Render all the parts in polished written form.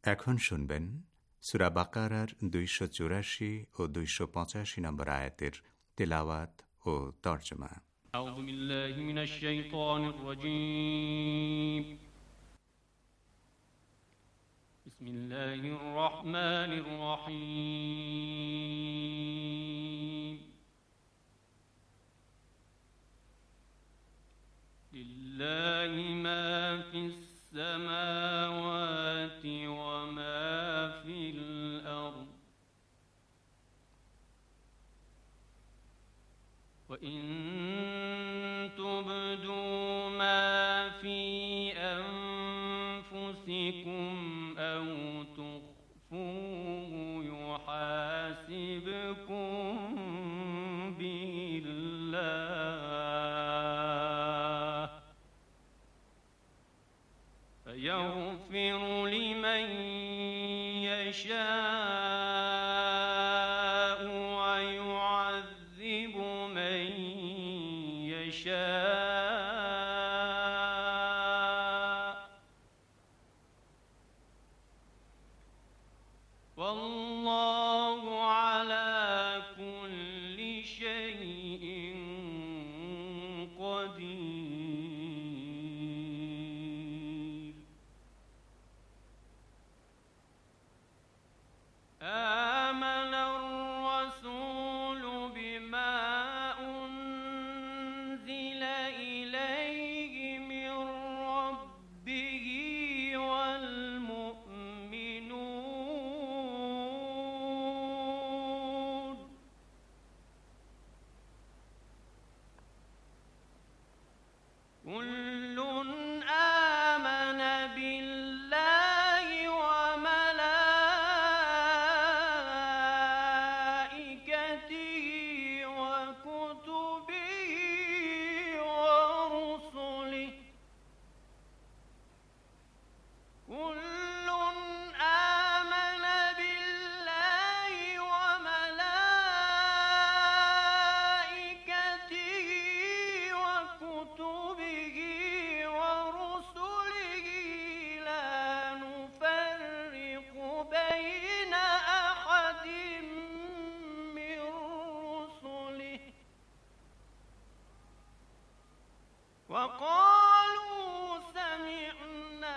এখন শুনবেন সূরা বাকারার 284 ও 285 নম্বর আয়াতের তেলাওয়াত ও তরজমা। আউযু বিল্লাহি মিনাশ শাইতানির রাজীম। বিসমিল্লাহির রহমানির রহিম। লিল্লাহি মা ফিস السماوات وما في الأرض وإن تبدوا ما في أنفسكم أو تخفوه يحاسبكم به الله يغفر لمن يشاء ويعذب من يشاء والله على كل شيء قدير. آمن الرسول بما أنزل إليه من ربه والمؤمنون كل آمن بالله وملائكته وكتبه ورسله كل آمن بالله وملائكته وكتبه ورسله لا نفرق بين أحد من رسله وقالوا سمعنا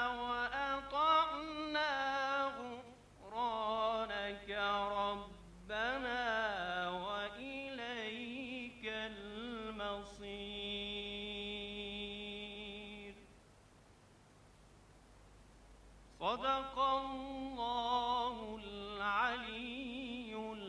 وأطعنا غفرانك ربنا وإليك المصير. صدق الله العلي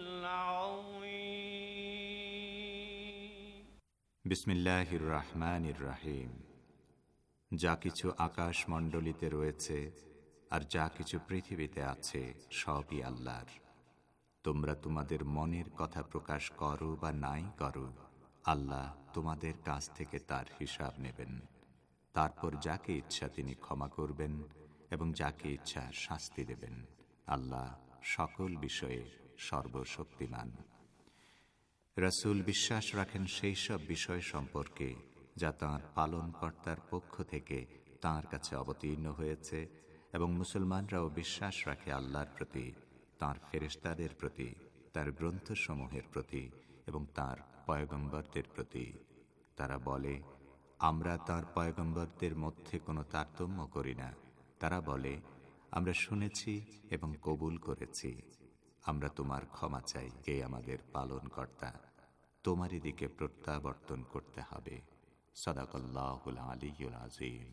العظيم. বিসমিল্লাহির রহমানির রহিম। যা কিছু আকাশ মণ্ডলীতে রয়েছে আর যা কিছু পৃথিবীতে আছে সবই আল্লাহর। তোমরা তোমাদের মনের কথা প্রকাশ করো বা নাই করো, আল্লাহ তোমাদের কাছ থেকে তার হিসাব নেবেন। তারপর যাকে ইচ্ছা তিনি ক্ষমা করবেন এবং যাকে ইচ্ছা শাস্তি দেবেন। আল্লাহ সকল বিষয়ে সর্বশক্তিমান। রাসূল বিশ্বাস রাখেন সেই সব বিষয় সম্পর্কে যা তাঁর পালনকর্তার পক্ষ থেকে তাঁর কাছে অবতীর্ণ হয়েছে, এবং মুসলমানরাও বিশ্বাস রাখে আল্লাহর প্রতি, তাঁর ফেরেশতাদের প্রতি, তার গ্রন্থসমূহের প্রতি এবং তাঁর পয়গম্বরদের প্রতি। তারা বলে, আমরা তাঁর পয়গম্বরদের মধ্যে কোনো তারতম্য করি না। তারা বলে, আমরা শুনেছি এবং কবুল করেছি। আমরা তোমার ক্ষমা চাই, কে আমাদের পালনকর্তা। তোমারই দিকে প্রত্যাবর্তন করতে হবে। সাদাকাল্লাহুল আলিয়্যুল আযীম।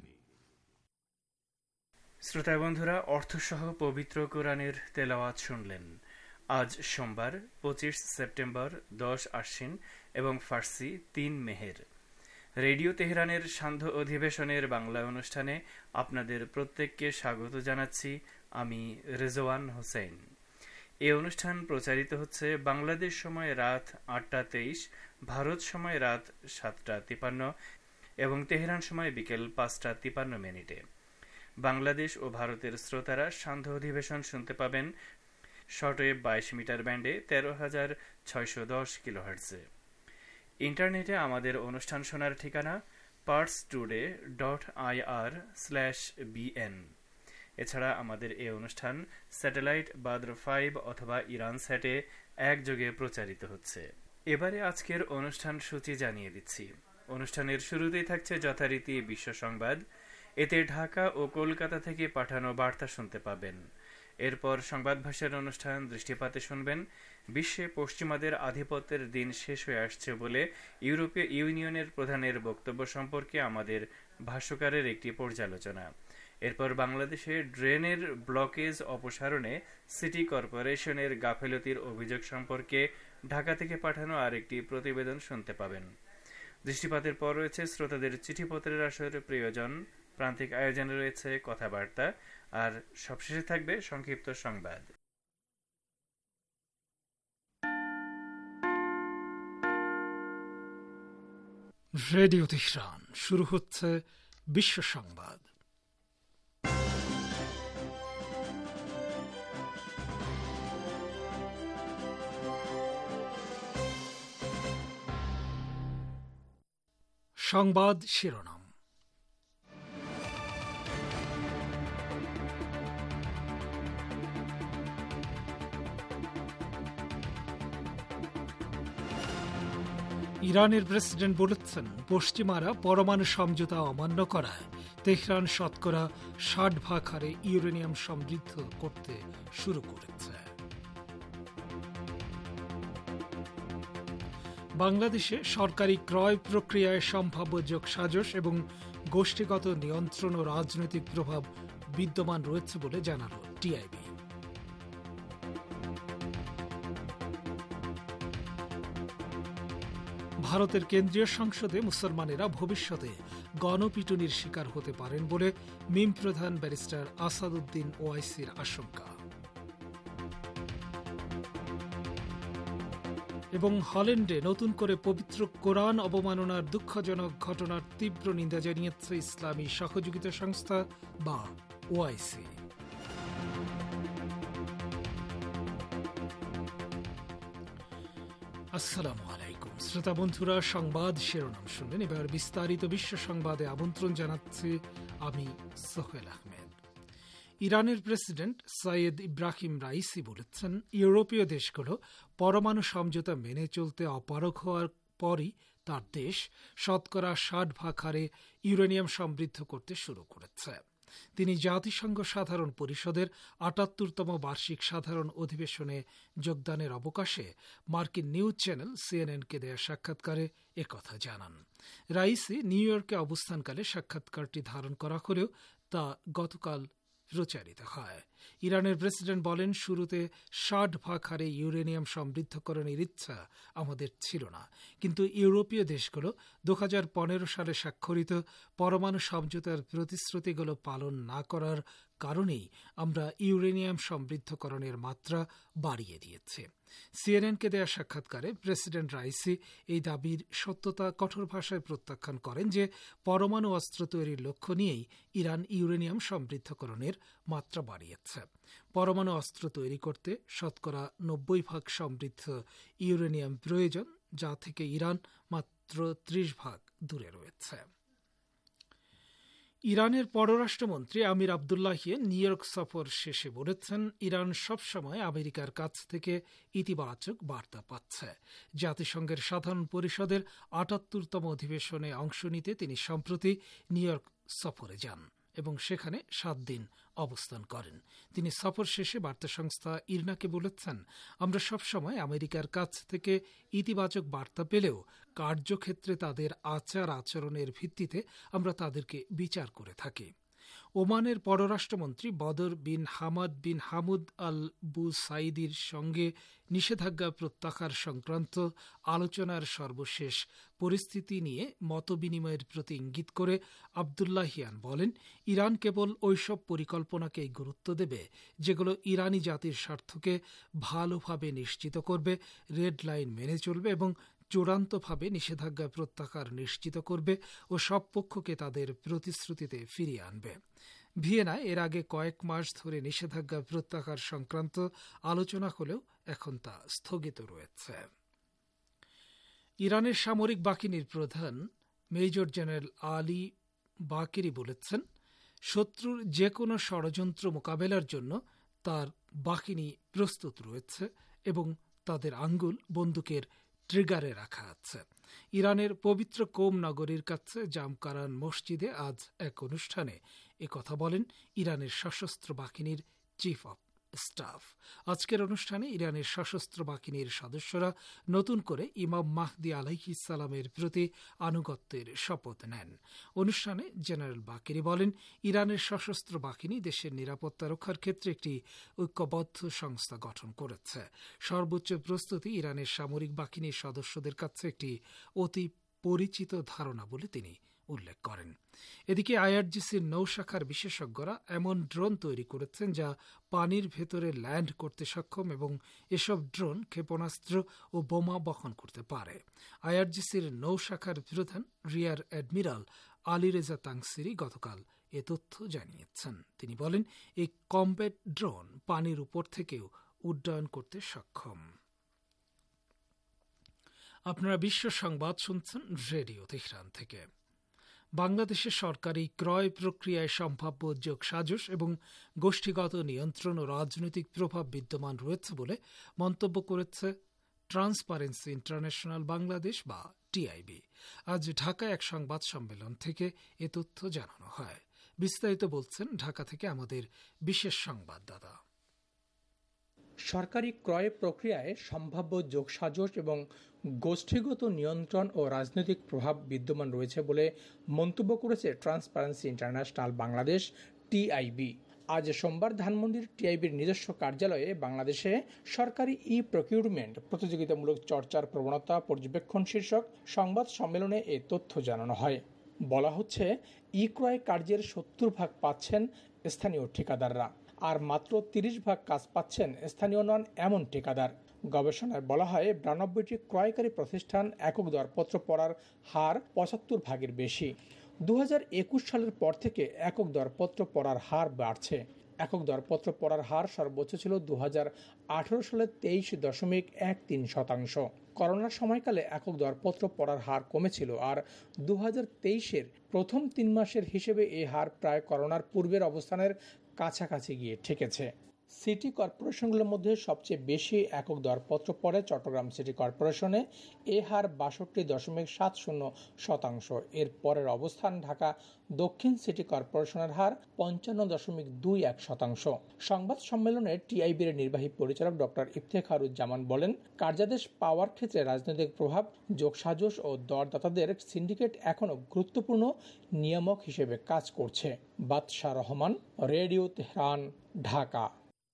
শ্রোতা বন্ধুরা, অর্থসহ পবিত্র কোরআনের তেলাওয়াত শুনলেন। আজ সোমবার 25 সেপ্টেম্বর, 10 আশ্বিন এবং ফার্সি 3 মেহের। রেডিও তেহরানের সান্ধ্য অধিবেশনের বাংলা অনুষ্ঠানে আপনাদের প্রত্যেককে স্বাগত জানাচ্ছি। আমি রেজওয়ান হোসেন। এই অনুষ্ঠান প্রচারিত হচ্ছে বাংলাদেশ সময় রাত 8টা 23, ভারত সময় রাত 7টা 53 এবং তেহরান সময় বিকেল 5টা 53 বাংলাদেশ ও ভারতের শ্রোতারা সান্ধ্য অধিবেশন শুনতে পাবেন শর্টওয়েভ 22 মিটার ব্যান্ডে 13,610 কিলোহার্টজে। ইন্টারনেটে আমাদের অনুষ্ঠান শোনার ঠিকানা parstoday.ir/bn। এছাড়া আমাদের এই অনুষ্ঠান স্যাটেলাইট বাদ্র 5 অথবা ইরান স্যাটে একযোগে প্রচারিত হচ্ছে। এবারে আজকের অনুষ্ঠান সূচি জানিয়ে দিচ্ছি। অনুষ্ঠানের শুরুতেই থাকছে যথারীতি বিশ্ব সংবাদ। এতে ঢাকা ও কলকাতা থেকে পাঠানো বার্তা শুনতে পাবেন। এরপর সংবাদ ভাষার অনুষ্ঠান দৃষ্টিপাতে শুনবেন বিশ্বে পশ্চিমাদের আধিপত্যের দিন শেষ হয়ে আসছে বলে ইউরোপীয় ইউনিয়নের প্রধানের বক্তব্য সম্পর্কে আমাদের ভাষ্যকারের একটি পর্যালোচনা। এরপর বাংলাদেশে ড্রেনের ব্লকেজ অপসারণে সিটি কর্পোরেশনের গাফেলতির অভিযোগ সম্পর্কে ঢাকা থেকে পাঠানো আরেকটি প্রতিবেদন শুনতে পাবেন। দৃষ্টিপাতের পর রয়েছে শ্রোতাদের চিঠিপত্রের আসরে প্রিয়জন, প্রান্তিক আয়োজনে রয়েছে কথাবার্তা, আর সবশেষে থাকবে সংক্ষিপ্ত সংবাদ। রেডিও তেহরান, শুরু হচ্ছে বিশ্ব সংবাদ। সংবাদ শিরোনাম। ইরানের প্রেসিডেন্ট বলেছেন, পশ্চিমারা পরমাণু সমঝোতা অমান্য করায় তেহরান শতকরা 60% হারে ইউরেনিয়াম সমৃদ্ধ করতে শুরু করেছে। বাংলাদেশে সরকারি ক্রয় প্রক্রিয়ায় সম্ভাব্য যোগসাজশ এবং গোষ্ঠীগত নিয়ন্ত্রণ ও রাজনৈতিক প্রভাব বিদ্যমান রয়েছে বলে জানাল টিআইবি। ভারতের কেন্দ্রীয় সংসদে মুসলমানেরা ভবিষ্যতে গণপিটুনির শিকার হতে পারেন বলে মিম প্রধান ব্যারিস্টার আসাদুদ্দিন ওয়াইসির আশঙ্কা। এবং হল্যান্ডে নতুন করে পবিত্র কোরআন অবমাননার দুঃখজনক ঘটনার তীব্র নিন্দা জানিয়েছে ইসলামী সহযোগিতা সংস্থা বা ওআইসি। আসসালামু আলাইকুম শ্রোতা বন্ধুরা, সংবাদ শিরোনাম শুনলেন। এবার বিস্তারিত বিশ্ব সংবাদে আমন্ত্রণ জানাচ্ছি আমি সোহেল আহমেদ। ইরানের প্রেসিডেন্ট সৈয়দ ইব্রাহিম রাইসি বলেছেন, ইউরোপীয় দেশগুলো পরমাণু সমঝোতা মেনে চলতে অপারগ হওয়ার পরই তার দেশ শতকরা 60% হারে ইউরেনিয়াম সমৃদ্ধ করতে শুরু করেছে। তিনি জাতিসংঘ সাধারণ পরিষদের ৭৮তম বার্ষিক সাধারণ অধিবেশনে যোগদানের অবকাশে মার্কিন নিউজ চ্যানেল সিএনএনকে দেয়া সাক্ষাৎকারে একথা জানান। রাইসি নিউ ইয়র্কে অবস্থানকালে সাক্ষাৎকারটি ধারণ করা হলেও তা গতকাল প্রচারিত হয়। ইরানের প্রেসিডেন্ট বলেন, শুরুতে 60% হারে ইউরেনিয়াম সমৃদ্ধকরণের ইচ্ছা আমাদের ছিল না, কিন্তু ইউরোপীয় দেশগুলো 2015 সালে স্বাক্ষরিত পরমাণু সমঝোতার প্রতিশ্রুতিগুলো পালন না করার কারণেই আমরা ইউরেনিয়াম সমৃদ্ধকরণের মাত্রা বাড়িয়ে দিয়েছি। সিএনএনকে দেয়া সাক্ষাৎকারে প্রেসিডেন্ট রাইসি এই দাবির সত্যতা কঠোর ভাষায় প্রত্যাখ্যান করেন যে পরমাণু অস্ত্র তৈরির লক্ষ্য নিয়েই ইরান ইউরেনিয়াম সমৃদ্ধকরণের মাত্রা বাড়িয়েছে। পরমাণু অস্ত্র তৈরি করতে শতকরা 90% সমৃদ্ধ ইউরেনিয়াম প্রয়োজন, যা থেকে ইরান মাত্র 30% দূরে রয়েছে। ইরানের পররাষ্ট্রমন্ত্রী আমির আবদুল্লাহিয়ান নিউ ইয়র্ক সফর শেষে বলেছেন, ইরান সবসময় আমেরিকার কাছ থেকে ইতিবাচক বার্তা পাচ্ছে। জাতিসংঘের সাধারণ পরিষদের ৭৮তম অধিবেশনে অংশ নিতে তিনি সম্প্রতি নিউ ইয়র্ক সফরে যান এবং সেখানে 7 দিন অবস্থান করেন। তিনি সফর শেষে বার্তা সংস্থা ইরনাকে বলেছেন, আমরা সবসময় আমেরিকার কাছ থেকে ইতিবাচক বার্তা পেলেও কার্যক্ষেত্রে তাদের আচার আচরণের ভিত্তিতে আমরা তাদেরকে বিচার করে থাকি। ওমানের পররাষ্ট্রমন্ত্রী বদর বিন হামাদ বিন হামুদ আল বুসাইদির সঙ্গে নিষেধাজ্ঞা প্রত্যাহার সংক্রান্ত আলোচনার সর্বশেষ পরিস্থিতি নিয়ে মতবিনিময়ের প্রতি ইঙ্গিত করে আবদুল্লাহিয়ান বলেন, ইরান কেবল ওইসব পরিকল্পনাকেই গুরুত্ব দেবে যেগুলো ইরানি জাতির স্বার্থকে ভালোভাবে নিশ্চিত করবে, রেড লাইন মেনে চলবে এবং চূড়ান্তভাবে নিষেধাজ্ঞা প্রত্যাহার নিশ্চিত করবে ও সব পক্ষকে তাদের প্রতিশ্রুতিতে ফিরিয়ে আনবে। ভিয়েনায় এর আগে কয়েক মাস ধরে নিষেধাজ্ঞা প্রত্যাহার সংক্রান্ত আলোচনা হলেও এখন তা স্থগিত রয়েছে। ইরানের সামরিক বাহিনীর প্রধান মেজর জেনারেল আলী বাকেরি বলেছেন, শত্রুর যে কোনো ষড়যন্ত্র মোকাবেলার জন্য তার বাহিনী প্রস্তুত রয়েছে এবং তাদের আঙ্গুল বন্দুকের ট্রিগারে রাখা আছে। ইরানের পবিত্র কোম নগরীর কাছে জামকারান মসজিদে আজ এক অনুষ্ঠানে একথা বলেন ইরানের সশস্ত্র বাহিনীর চিফ অব স্টাফ। আজকের অনুষ্ঠানে ইরানের সশস্ত্র বাহিনীর সদস্যরা নতুন করে ইমাম মাহদি আলাইহিস সালামের প্রতি আনুগত্যের শপথ নেন। অনুষ্ঠানে জেনারেল বাকেরি বলেন, ইরানের সশস্ত্র বাহিনী দেশের নিরাপত্তা রক্ষার ক্ষেত্রে একটি ঐক্যবদ্ধ সংস্থা গঠন করেছে। সর্বোচ্চ প্রস্তুতি ইরানের সামরিক বাহিনীর সদস্যদের কাছে একটি অতি পরিচিত ধারণা বলে তিনি উল্লেখ করেন। এদিকে আইআরজিসির নৌশাখার বিশেষজ্ঞরা এমন ড্রোন তৈরি করেছেন যা পানির ভেতরে ল্যান্ড করতে সক্ষম এবং এসব ড্রোন ক্ষেপণাস্ত্র ও বোমা বহন করতে পারে। আইআরজিসির নৌশাখার প্রধান rear admiral Ali Reza Tangsiri গতকাল এ তথ্য জানিয়েছেন। তিনি বলেন, এই কমব্যাট ড্রোন পানির উপর থেকেও উড্ডয়ন করতে সক্ষম। আপনারা বিশ্ব সংবাদ শুনছেন রেডিও তেহরান থেকে। বাংলাদেশের সরকারি ক্রয় প্রক্রিয়ায় সম্ভাব্য যোগসাজশ এবং গোষ্ঠীগত নিয়ন্ত্রণ ও রাজনৈতিক প্রভাব বিদ্যমান রয়েছে বলে মন্তব্য করেছে ট্রান্সপারেন্সি ইন্টারন্যাশনাল বাংলাদেশ বা টিআইবি। আজ ঢাকায় এক সংবাদ সম্মেলন থেকে এ তথ্য জানানো হয়। বিস্তারিত বলছেন ঢাকা থেকে আমাদের বিশেষ সংবাদদাতা। সরকারি ক্রয় প্রক্রিয়ায় সম্ভাব্য যোগসাজশ এবং গোষ্ঠীগত নিয়ন্ত্রণ ও রাজনৈতিক প্রভাব বিদ্যমান রয়েছে বলে মন্তব্য করেছে ট্রান্সপারেন্সি ইন্টারন্যাশনাল বাংলাদেশ টিআইবি। আজ সোমবার ধানমন্ডির টিআইবির নিজস্ব কার্যালয়ে বাংলাদেশে সরকারি ই প্রকিউরমেন্ট প্রতিযোগিতামূলক চর্চার প্রবণতা পর্যবেক্ষণ শীর্ষক সংবাদ সম্মেলনে এ তথ্য জানানো হয়। বলা হচ্ছে, ই ক্রয় কার্যের 70% পাচ্ছেন স্থানীয় ঠিকাদাররা, আর মাত্র 30% কাজ পাচ্ছেন স্থানীয় নন এমন ঠিকাদার। গবেষণায় বলা হয়, 92টি ক্রয়কারী প্রতিষ্ঠান একক দরপত্র পড়ার হার 75%-এর বেশি। 2021 সালের পর থেকে একক দরপত্র পড়ার হার বাড়ছে। একক দরপত্র পড়ার হার সর্বোচ্চ ছিল 2018 সালে 23.13%। করোনার সময়কালে একক দরপত্র পড়ার হার কমেছিল, আর 2023-এর প্রথম 3 মাসের হিসেবে এই হার প্রায় করোনার পূর্বের অবস্থানের কাছাকাছি গিয়ে ঠেকেছে। সিটি কর্পোরেশনগুলোর মধ্যে সবচেয়ে বেশি একক দরপত্র পড়ে চট্টগ্রাম সিটি কর্পোরেশনে, এ হার 62.70%। এর পরের অবস্থান ঢাকা দক্ষিণ সিটি কর্পোরেশনের হার 55.21%। সংবাদ সম্মেলনে টিআইবির নির্বাহী পরিচালক ডক্টর ইফতেখারুজ্জামান বলেন, কার্যাদেশ পাওয়ার ক্ষেত্রে রাজনৈতিক প্রভাব, যোগসাজশ ও দরদাতাদের সিন্ডিকেট এখনও গুরুত্বপূর্ণ নিয়ামক হিসেবে কাজ করছে। Badsha Rahman, radio Tehran, Dhaka.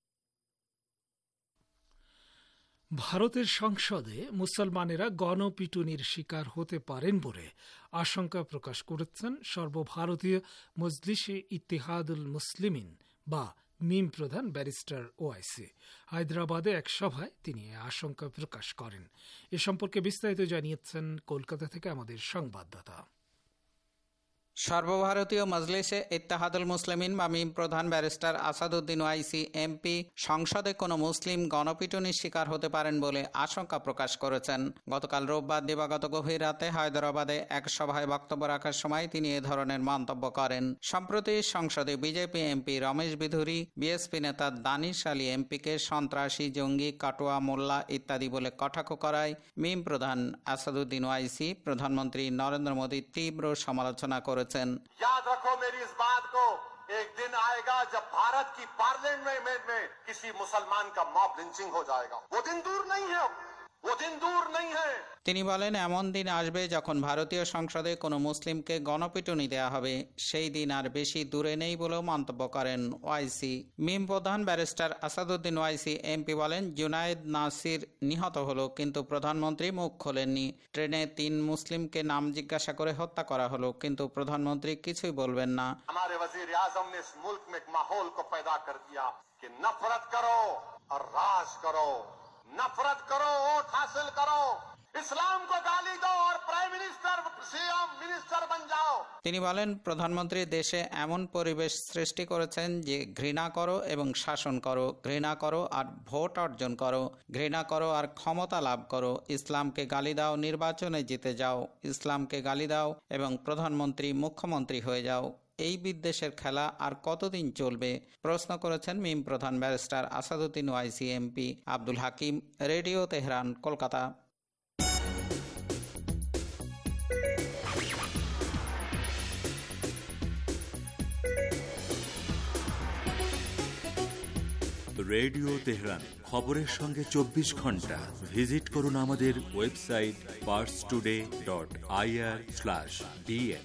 ভারতের সংসদে মুসলমানেরা গণপিটুনির শিকার হতে পারেন বলে আশঙ্কা প্রকাশ করেছেন সর্বভারতীয় মজলিসে ইত্তেহাদুল মুসলিমিন বা মিম প্রধান ব্যারিস্টার ওয়াইসি। হায়দ্রাবাদে এক সভায় তিনি আশঙ্কা প্রকাশ করেন। এ সম্পর্কে বিস্তারিত জানিয়েছেন কলকাতা থেকে আমাদের সংবাদদাতা। সর্বভারতীয় মজলিসে ইত্তেহাদুল মুসলিমিন বা মিম প্রধান ব্যারিস্টার আসাদুদ্দিন ওয়াইসি এমপি সংসদে কোনো মুসলিম গণপিটুনির শিকার হতে পারেন বলে আশঙ্কা প্রকাশ করেছেন। গতকাল রোববার দিবাগত গভীর রাতে হায়দ্রাবাদে এক সভায় বক্তব্য রাখার সময় তিনি এ ধরনের মন্তব্য করেন। সম্প্রতি সংসদে BJP MP Ramesh Bidhuri BSP নেতা দানিশ আলী এমপিকে সন্ত্রাসী, জঙ্গি, কাটুয়া, মোল্লা ইত্যাদি বলে কটাক্ষ করায় মিম প্রধান আসাদুদ্দিন ওয়াইসি প্রধানমন্ত্রী নরেন্দ্র মোদীর তীব্র সমালোচনা করেছেন। याद रखो मेरी इस बात को, एक दिन आएगा जब भारत की पार्लियामेंट में किसी मुसलमान का मॉब लिंचिंग हो जाएगा। वो दिन दूर नहीं है, वो दिन दूर नहीं है। তিনি বলেন, এমন দিন আসবে যখন ভারতীয় সংসদে কোনো মুসলিমকে গণপিটুনি দেয়া হবে। সেই দিন আর বেশি দূরে নেই বলেও মন্তব্য করেন ওয়াইসি। মিম প্রধান ব্যারিস্টার আসাদুদ্দিন ওয়াইসি এমপি বলেন, জুনায়েদ নাসির নিহত হলো, কিন্তু প্রধানমন্ত্রী মুখ খোলেননি। ট্রেনে 3 মুসলিমকে নাম জিজ্ঞাসা করে হত্যা করা হলো, কিন্তু প্রধানমন্ত্রী কিছুই বলবেন না। हमारे वजीर आजम ने इस मुल्क में एक माहौल को पैदा कर दिया कि नफरत करो और राज करो, नफरत करो, वोट हासिल करो, इस्लाम को गाली दो और प्राइम मिनिस्टर, सीएम, मिनिस्टर बन जाओ। তিনি বলেন, প্রধানমন্ত্রী দেশে এমন পরিবেশ সৃষ্টি করেছেন যে ঘৃণা করো এবং শাসন করো, ঘৃণা করো আর ভোট অর্জন করো, ঘৃণা করো আর ক্ষমতা লাভ করো, ইসলামকে গালি দাও, নির্বাচনে জিতে যাও, ইসলামকে গালি দাও এবং প্রধানমন্ত্রী, মুখ্যমন্ত্রী হয়ে যাও। এই বিদ্বেষের খেলা আর কতদিন চলবে? প্রশ্ন করেছেন মিম প্রধান barrister Asaduddin Owaisi MP. Abdul Hakim, radio Tehran, Kolkata. Radio Tehran, খবরের সঙ্গে 24 ঘন্টা। ভিজিট করুন আমাদের ওয়েবসাইট parstoday.ir/dn।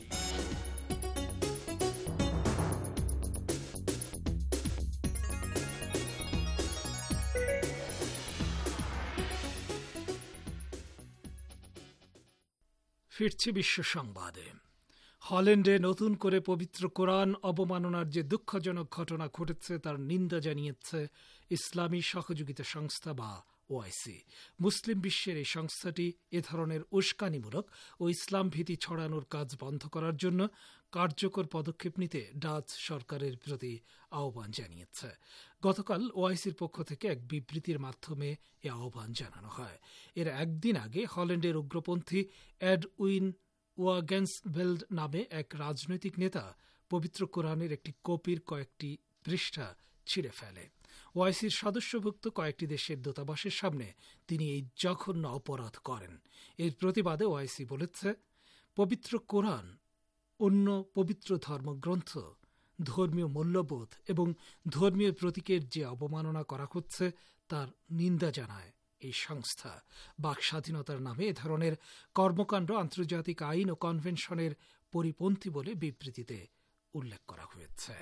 ফিরছি বিশ্ব সংবাদে। হল্যান্ডে নতুন করে পবিত্র কোরআন অবমাননার যে দুঃখজনক ঘটনা ঘটেছে তার নিন্দা জানিয়েছে ইসলামী সহযোগিতা সংস্থা বা ওআইসি। মুসলিম বিশ্বের এই সংস্থাটি এ ধরনের উস্কানিমূলক ও ইসলাম ভীতি ছড়ানোর কাজ বন্ধ করার জন্য কার্যকর পদক্ষেপ নিতে ডাচ সরকারের প্রতি আহ্বান জানিয়েছে। গতকাল ওআইসির পক্ষ থেকে এক বিবৃতির মাধ্যমে এ আহ্বান জানানো হয়। এর একদিন আগে হল্যান্ডের উগ্রপন্থী এডউইন ওয়াগেন্সভেল্ড নামে এক রাজনৈতিক নেতা পবিত্র কোরআনের একটি কপির কয়েকটি পৃষ্ঠা ছিঁড়ে ফেলে। ওআইসির সদস্যভুক্ত কয়েকটি দেশের দূতাবাসের সামনে তিনি এই জঘন্য অপরাধ করেন। এর প্রতিবাদে ওআইসি বলেছে, পবিত্র কোরআন, অন্য পবিত্র ধর্মগ্রন্থ, ধর্মীয় মূল্যবোধ এবং ধর্মীয় প্রতীকের যে অবমাননা করা হচ্ছে তার নিন্দা জানায় এই সংস্থা। বাক স্বাধীনতার নামে এ ধরনের কর্মকাণ্ড আন্তর্জাতিক আইন ও কনভেনশনের পরিপন্থী বলে বিবৃতিতে উল্লেখ করা হয়েছে।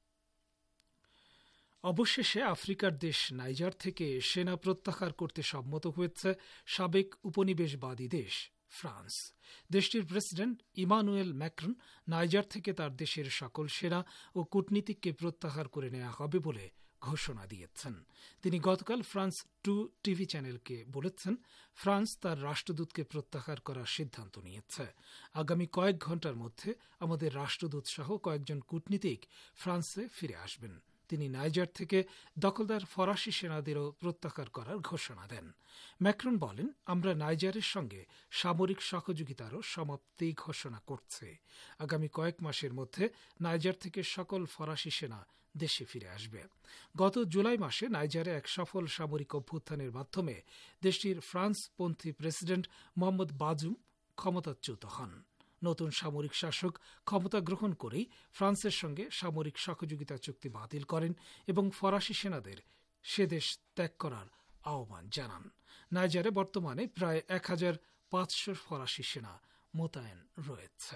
অবশেষে আফ্রিকার দেশ নাইজার থেকে সেনা প্রত্যাহার করতে সম্মত হয়েছে সাবেক উপনিবেশবাদী দেশ ফ্রান্স। দেশটির প্রেসিডেন্ট ইমানুয়েল ম্যাক্রন নাইজার থেকে তার দেশের সকল সেনা ও কূটনীতিককে প্রত্যাহার করে নেওয়া হবে বলে ঘোষণা দিয়েছেন। তিনি গতকাল ফ্রান্স 2 টিভি চ্যানেলকে বলেছেন, ফ্রান্স তার রাষ্ট্রদূতকে প্রত্যাহার করার সিদ্ধান্ত নিয়েছে। আগামী কয়েক ঘণ্টার মধ্যে আমাদের রাষ্ট্রদূত সহ কয়েকজন কূটনীতিক ফ্রান্সে ফিরে আসবেন। তিনি নাইজার থেকে দখলদার ফরাসি সেনাদেরও প্রত্যাহার করার ঘোষণা দেন। ম্যাক্রন বলেন, আমরা নাইজারের সঙ্গে সামরিক সহযোগিতারও সমাপ্তি ঘোষণা করছে। আগামী কয়েক মাসের মধ্যে নাইজার থেকে সকল ফরাসি সেনা দেশে ফিরে আসবে। গত জুলাই মাসে নাইজারে এক সফল সামরিক অভ্যুত্থানের মাধ্যমে দেশটির ফ্রান্সপন্থী প্রেসিডেন্ট মোহাম্মদ বাজুম ক্ষমতাচ্যুত হন। নতুন সামরিক শাসক ক্ষমতা গ্রহণ করেই ফ্রান্সের সঙ্গে সামরিক সহযোগিতা চুক্তি বাতিল করেন এবং ফরাসি সেনাদের সে দেশ ত্যাগ করার আহ্বান জানান। নাইজারে বর্তমানে প্রায় 1500 ফরাসি সেনা মোতায়েন রয়েছে।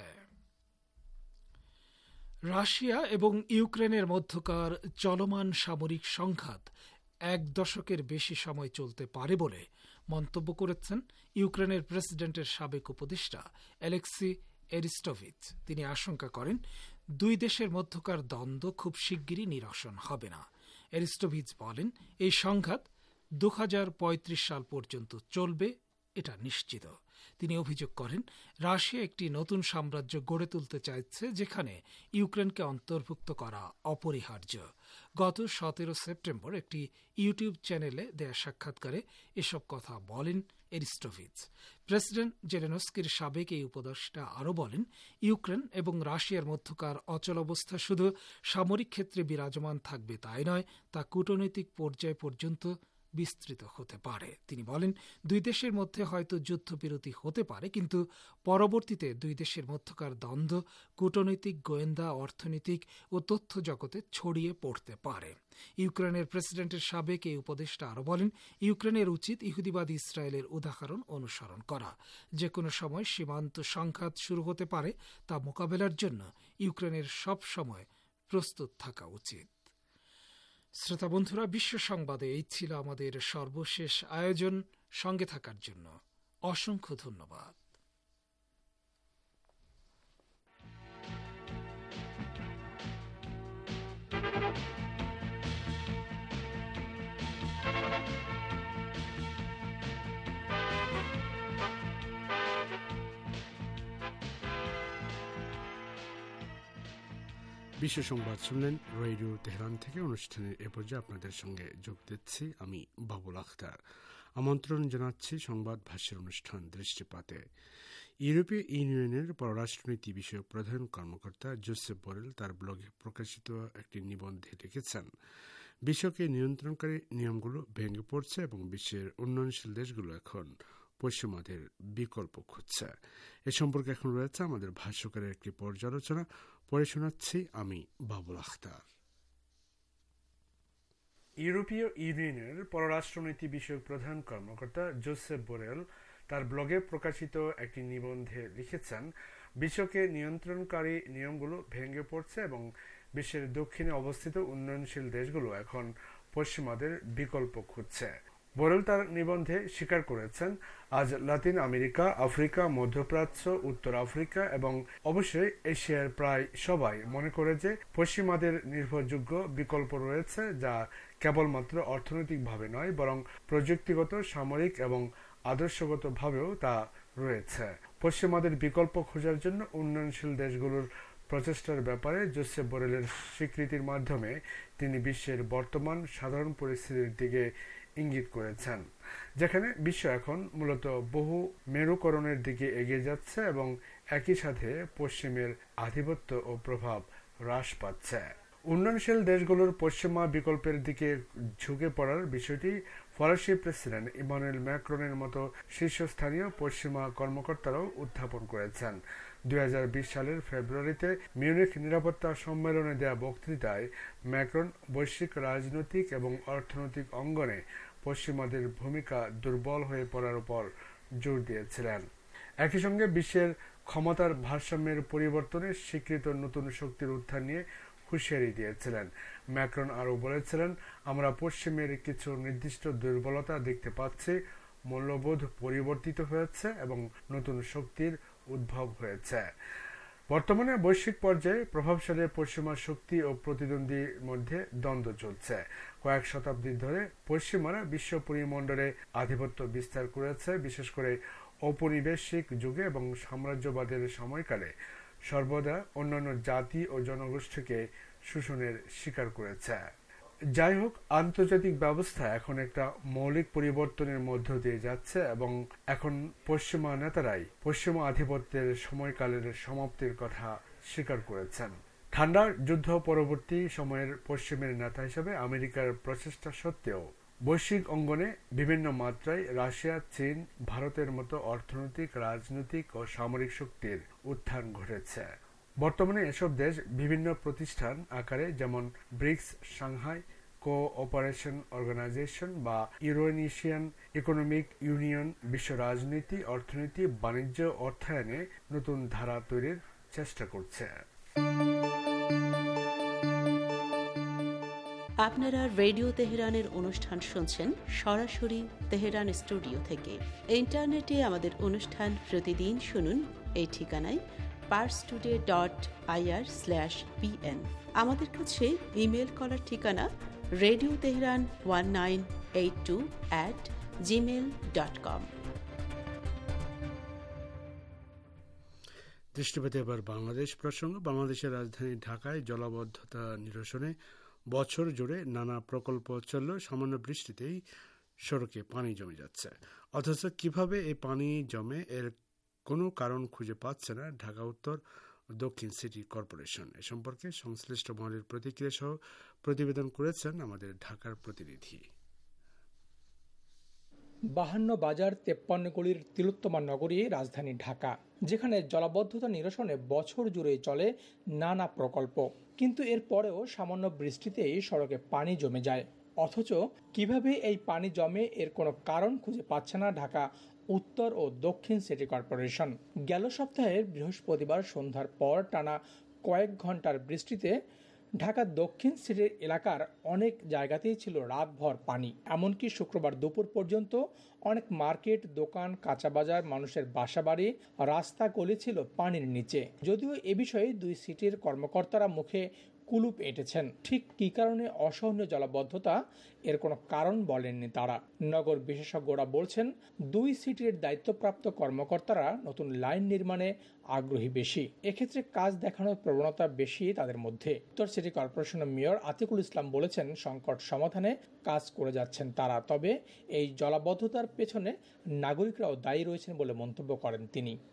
রাশিয়া এবং ইউক্রেনের মধ্যকার চলমান সামরিক সংঘাত 1 দশকের বেশি সময় চলতে পারে বলে মন্তব্য করেছেন ইউক্রেনের প্রেসিডেন্টের সাবেক উপদেষ্টা অ্যালেক্সি এরিস্টোভিচ। তিনি আশঙ্কা করেন 2 দেশের মধ্যকার দ্বন্দ্ব খুব শিগগিরই নিরসন হবে না। এরিস্টোভিচ বলেন, এই সংঘাত 2035 সাল পর্যন্ত চলবে, এটা নিশ্চিত। তিনি অভিযোগ করেন, রাশিয়া একটি নতুন সাম্রাজ্য গড়ে তুলতে চাইছে যেখানে ইউক্রেনকে অন্তর্ভুক্ত করা অপরিহার্য। গত 17 সেপ্টেম্বর একটি ইউটিউব চ্যানেলে দেয়া সাক্ষাৎকারে এসব কথা বলেন এরিস্টোভিচ। প্রেসিডেন্ট জেলেনস্কির সাবেক এই উপদেষ্টা আরও বলেন, ইউক্রেন এবং রাশিয়ার মধ্যকার অচলাবস্থা শুধু সামরিক ক্ষেত্রে বিরাজমান থাকবে তাই নয়, তা কূটনৈতিক পর্যায় পর্যন্ত বিস্তৃত হতে পারে। তিনি বলেন, 2 দেশের মধ্যে হয়তো যুদ্ধবিরতি হতে পারে, কিন্তু পরবর্তীতে 2 দেশের মধ্যকার দ্বন্দ্ব কূটনৈতিক, গোয়েন্দা, অর্থনৈতিক ও তথ্য জগতে ছড়িয়ে পড়তে পারে। ইউক্রেনের প্রেসিডেন্টের সাবেক এই উপদেষ্টা আরও বলেন, ইউক্রেনের উচিত ইহুদিবাদী ইসরায়েলের উদাহরণ অনুসরণ করা। যে কোনো সময় সীমান্ত সংঘাত শুরু হতে পারে, তা মোকাবেলার জন্য ইউক্রেনের সব সময় প্রস্তুত থাকা উচিত। শ্রোতা বন্ধুরা, বিশ্ব সংবাদে এই ছিল আমাদের সর্বশেষ আয়োজন। সঙ্গে থাকার জন্য অসংখ্য ধন্যবাদ। বিশ্ব সংবাদ শুনলেন রেডিও তেহরান থেকে। অনুষ্ঠানের এ পর্যায়ে আপনাদের সঙ্গে যোগ দিচ্ছি আমি বাবুল আখতার। আমন্ত্রণ জানাচ্ছি সংবাদ ভাষ্যের অনুষ্ঠান দৃষ্টিপাতে। ইউরোপীয় ইউনিয়নের পররাষ্ট্রনীতি বিষয়ক প্রধান কর্মকর্তা জোসেফ বোরেল তার ব্লগে প্রকাশিত একটি নিবন্ধে লিখেছেন, বিশ্বকে নিয়ন্ত্রণকারী নিয়মগুলো ভেঙে পড়ছে এবং বিশ্বের উন্নয়নশীল দেশগুলো এখন পশ্চিমাদের বিকল্প খুঁজছে। এ সম্পর্কে এখন রয়েছে আমাদের ভাষ্যকারের একটি পর্যালোচনা, পড়ে শোনাচ্ছি আমি বাবুল আখতার। ইউরোপীয় ইউনিয়নের পররাষ্ট্রনীতি বিষয়ক প্রধান কর্মকর্তা জোসেফ বোরেল তার ব্লগে প্রকাশিত একটি নিবন্ধে লিখেছেন, বিশ্বকে নিয়ন্ত্রণকারী নিয়মগুলো ভেঙে পড়ছে এবং বিশ্বের দক্ষিণে অবস্থিত উন্নয়নশীল দেশগুলো এখন পশ্চিমাদের বিকল্প খুঁজছে। বোরেল তার নিবন্ধে স্বীকার করেছেন, আজ লাতিন আমেরিকা, আফ্রিকা, মধ্যপ্রাচ্য, উত্তর আফ্রিকা এবং অবশ্যই এশিয়ার প্রায় সবাই মনে করে যে পশ্চিমাদের নির্ভরযোগ্য বিকল্প রয়েছে, যা কেবলমাত্র অর্থনৈতিকভাবে নয় বরং প্রযুক্তিগত, সামরিক এবং আদর্শগতভাবেও তা রয়েছে। পশ্চিমাদের বিকল্প খোঁজার জন্য উন্নয়নশীল দেশগুলোর প্রচেষ্টার ব্যাপারে জোসেফ বোরেলের স্বীকৃতির মাধ্যমে তিনি বিশ্বের বর্তমান সাধারণ পরিস্থিতির দিকে ইঙ্গিত করেছেন, যেখানে বিশ্ব এখন মূলত বহু মেরুকরণের দিকে এগিয়ে যাচ্ছে এবং একই সাথে পশ্চিমের আধিপত্য ও প্রভাব হ্রাস পাচ্ছে। উন্নয়নশীল দেশগুলোর পশ্চিমা বিকল্পের দিকে ঝুঁকে পড়ার বিষয়টি ফরাসি প্রেসিডেন্ট ইমানুয়েল ম্যাক্রনের মতো শীর্ষস্থানীয় পশ্চিমা কর্মকর্তারাও উত্থাপন করেছেন। 2020 সালের ফেব্রুয়ারিতে মিউনিখ নিরাপত্তা সম্মেলনে দেয়া বক্তৃতায় ম্যাক্রন বৈশ্বিক রাজনৈতিক এবং অর্থনৈতিক অঙ্গনে পশ্চিমাদের ভূমিকা দুর্বল হয়ে পড়ার উপর জোর দিয়েছিলেন। একই সঙ্গে বিশ্বের ক্ষমতার ভারসাম্যের পরিবর্তনে স্বীকৃত নতুন শক্তির উত্থান নিয়ে হুঁশিয়ারি দিয়েছিলেন। ম্যাক্রন আরও বলেছিলেন, আমরা পশ্চিমের কিছু নির্দিষ্ট দুর্বলতা দেখতে পাচ্ছি, মূল্যবোধ পরিবর্তিত হয়েছে এবং নতুন শক্তির উদ্ভব হয়েছে। বর্তমানে বৈশ্বিক পর্যায়ে প্রভাবশালী পশ্চিমা শক্তি ও প্রতিদ্বন্দ্বীর মধ্যে দ্বন্দ্ব চলছে। কয়েক শতাব্দী ধরে পশ্চিমারা বিশ্ব পরিমণ্ডলে আধিপত্য বিস্তার করেছে, বিশেষ করে ঔপনিবেশিক যুগে এবং সাম্রাজ্যবাদের সময়কালে সর্বদা অন্যান্য জাতি ও জনগোষ্ঠীকে শোষণের শিকার করেছে। যাই হোক, আন্তর্জাতিক ব্যবস্থা এখন একটা মৌলিক পরিবর্তনের মধ্য দিয়ে যাচ্ছে এবং এখন পশ্চিমা নেতারাই পশ্চিমা আধিপত্যের সময়কালের সমাপ্তির কথা স্বীকার করেছেন। ঠান্ডা যুদ্ধ পরবর্তী সময়ের পশ্চিমের নেতা হিসেবে আমেরিকার প্রচেষ্টা সত্ত্বেও বৈশ্বিক অঙ্গনে বিভিন্ন মাত্রায় রাশিয়া, চীন, ভারতের মতো অর্থনৈতিক, রাজনৈতিক ও সামরিক শক্তির উত্থান ঘটেছে। বর্তমানে এসব দেশ বিভিন্ন প্রতিষ্ঠান আকারে, যেমন ব্রিক্স, সাংহাই কোঅপারেশন অর্গানাইজেশন বা ইউরোনেশিয়ান ইকোনমিক ইউনিয়ন, বিশ্ব রাজনীতি, অর্থনীতি, বাণিজ্য, অর্থায়নে নতুন ধারা তৈরির চেষ্টা করছে। আপনারা রেডিও তেহরানের অনুষ্ঠান শুনছেন সরাসরি তেহরান স্টুডিও থেকে। ইন্টারনেটে আমাদের অনুষ্ঠান প্রতিদিন শুনুন এই ঠিকানায় parstoday.ir/pn। আমাদের কাছে ইমেল করার ঠিকানা radioteheran1982@gmail.com। দৃষ্টিপাত এবার বাংলাদেশ প্রসঙ্গ। বাংলাদেশের রাজধানী ঢাকায় জলাবদ্ধতা নিরসনে বছর জুড়ে নানা প্রকল্প চললেও সামান্য বৃষ্টিতেই সড়কে পানি জমে যাচ্ছে। অথচ কিভাবে এই পানি জমে এর কোনো কারণ খুঁজে পাচ্ছে না ঢাকা উত্তর দক্ষিণ সিটি কর্পোরেশন। এ সম্পর্কে সংশ্লিষ্ট মহলের প্রতিক্রিয়া সহ প্রতিবেদন করেছেন আমাদের ঢাকার প্রতিনিধি। 52 বাজার 53 গলির তিলোত্তমা নগরী রাজধানী ঢাকা, যেখানে জলাবদ্ধতা নিরসনে বছর জুড়ে চলে নানা প্রকল্প, কিন্তু এর পরেও সামান্য বৃষ্টিতেই সড়কে পানি জমে যায়। অথচ কিভাবে এই পানি জমে এর কোনো কারণ খুঁজে পাচ্ছে না ঢাকা উত্তর ও দক্ষিণ সিটি কর্পোরেশন। গেল সপ্তাহের বৃহস্পতিবার সন্ধ্যার পর টানা কয়েক ঘন্টার বৃষ্টিতে ঢাকা দক্ষিণ সিটির এলাকার অনেক জায়গাতেই ছিল রাতভর পানি। এমনকি শুক্রবার দুপুর পর্যন্ত অনেক মার্কেট, দোকান, কাঁচা বাজার, মানুষের বাসাবাড়ি, রাস্তা গলি ছিল পানির নিচে। যদিও এ বিষয়ে দুই সিটির কর্মকর্তারা মুখে কুলুপ এঁটেছেন। ঠিক কী কারণে অসহনীয় জলাবদ্ধতা এর কোনো কারণ বলেননি তারা। নগর বিশেষজ্ঞরা বলছেন, দুই সিটির দায়িত্বপ্রাপ্ত কর্মকর্তারা নতুন লাইন নির্মাণে আগ্রহী বেশি। এক্ষেত্রে কাজ দেখানোর প্রবণতা বেশি তাদের মধ্যে। উত্তর সিটি কর্পোরেশনের মেয়র আতিকুল ইসলাম বলেছেন, সংকট সমাধানে কাজ করে যাচ্ছেন তারা, তবে এই জলাবদ্ধতার পেছনে নাগরিকরাও দায়ী রয়েছেন বলে মন্তব্য করেন তিনি।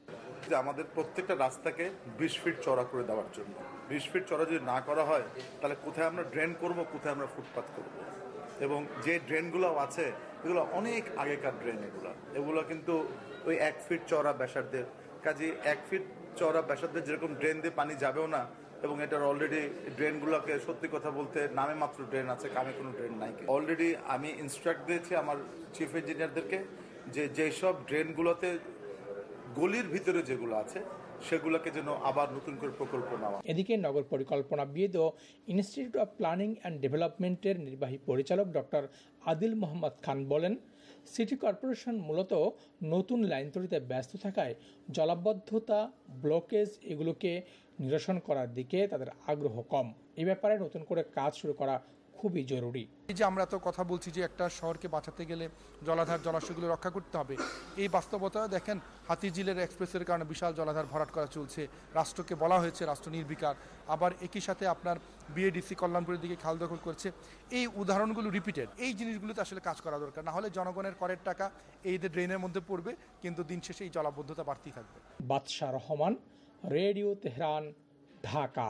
যে আমাদের প্রত্যেকটা রাস্তাকে 20 ফিট চওড়া করে দেওয়ার জন্য। 20 ফিট চওড়া যদি না করা হয় তাহলে কোথায় আমরা ড্রেন করব, কোথায় আমরা ফুটপাথ করব। এবং যে ড্রেনগুলো আছে এগুলো অনেক আগেকার ড্রেন, এগুলো কিন্তু ওই 1 ফিট চওড়া ব্যাসার্ধের, কাজে 1 ফিট চওড়া ব্যাসার্ধের যেরকম ড্রেন দিয়ে পানি যাবেও না, এবং এটার অলরেডি ড্রেনগুলোকে সত্যি কথা বলতে নামে মাত্র ড্রেন আছে, কামে কোনো ড্রেন নাই। অলরেডি আমি ইনস্ট্রাক্ট দিয়েছি আমার চিফ ইঞ্জিনিয়ারদেরকে যে যেসব ড্রেনগুলোতে গলির ভিতরে যেগুলো আছে সেগুলোকে যেন আবার নতুন করে প্রকল্প নেওয়া। এদিকে নগর পরিকল্পনাবিদ ও ইনস্টিটিউট অফ প্ল্যানিং অ্যান্ড ডেভেলপমেন্টের নির্বাহী পরিচালক ডক্টর আদিল মোহাম্মদ খান বলেন, সিটি কর্পোরেশন মূলত নতুন লাইন তৈরিতে ব্যস্ত থাকায় জলাবদ্ধতা, ব্লকেজ এগুলোকে নিরসন করার দিকে তাদের আগ্রহ কম। এই ব্যাপারে নতুন করে কাজ শুরু করা খুবই জরুরি। এই যে আমরা তো কথা বলছি যে একটা শহরকে বাঁচাতে গেলে জলাধার জলাশয়গুলো রক্ষা করতে হবে, এই বাস্তবতা দেখেন হাতিঝিলের এক্সপ্রেসের কারণে বিশাল জলাধার ভরাট করা চলছে। রাষ্ট্রকে বলা হয়েছে রাষ্ট্র নির্বিকার, আবার একই সাথে আপনার বিএডিসি কল্যাণপুরের দিকে খাল দখল করছে। এই উদাহরণগুলো রিপিটেড, এই জিনিসগুলোতে আসলে কাজ করা দরকার, না হলে জনগণের করের টাকা এই ড্রেনের মধ্যে পড়বে, কিন্তু দিন শেষে এই জলাবদ্ধতা বাড়তেই থাকবে। Badsha Rahman, radio Tehran, Dhaka.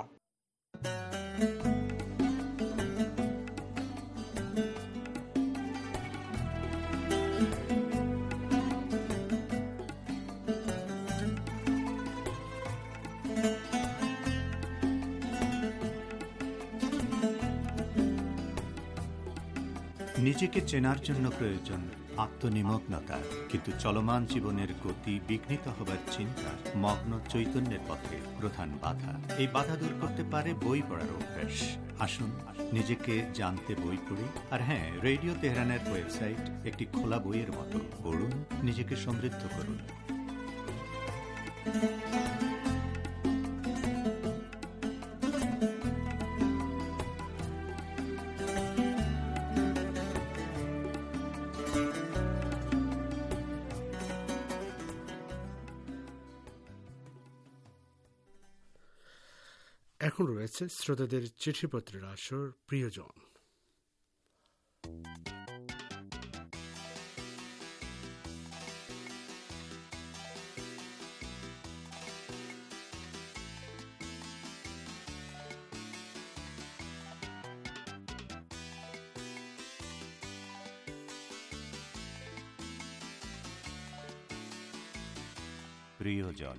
নিজেকে চেনার জন্য প্রয়োজন আত্মনিমগ্নতা, কিন্তু চলমান জীবনের গতি বিঘ্নিত হবার চিন্তা মগ্ন চৈতন্যের পথে প্রধান বাধা। এই বাধা দূর করতে পারে বই পড়ার অভ্যাস। আসুন নিজেকে জানতে বই পড়ি। আর হ্যাঁ, রেডিও তেহরানের ওয়েবসাইট একটি খোলা বইয়ের মতো। পড়ুন, নিজেকে সমৃদ্ধ করুন। এখন রয়েছে শ্রোতাদের চিঠিপত্রের আসর প্রিয়জন। প্রিয়জন।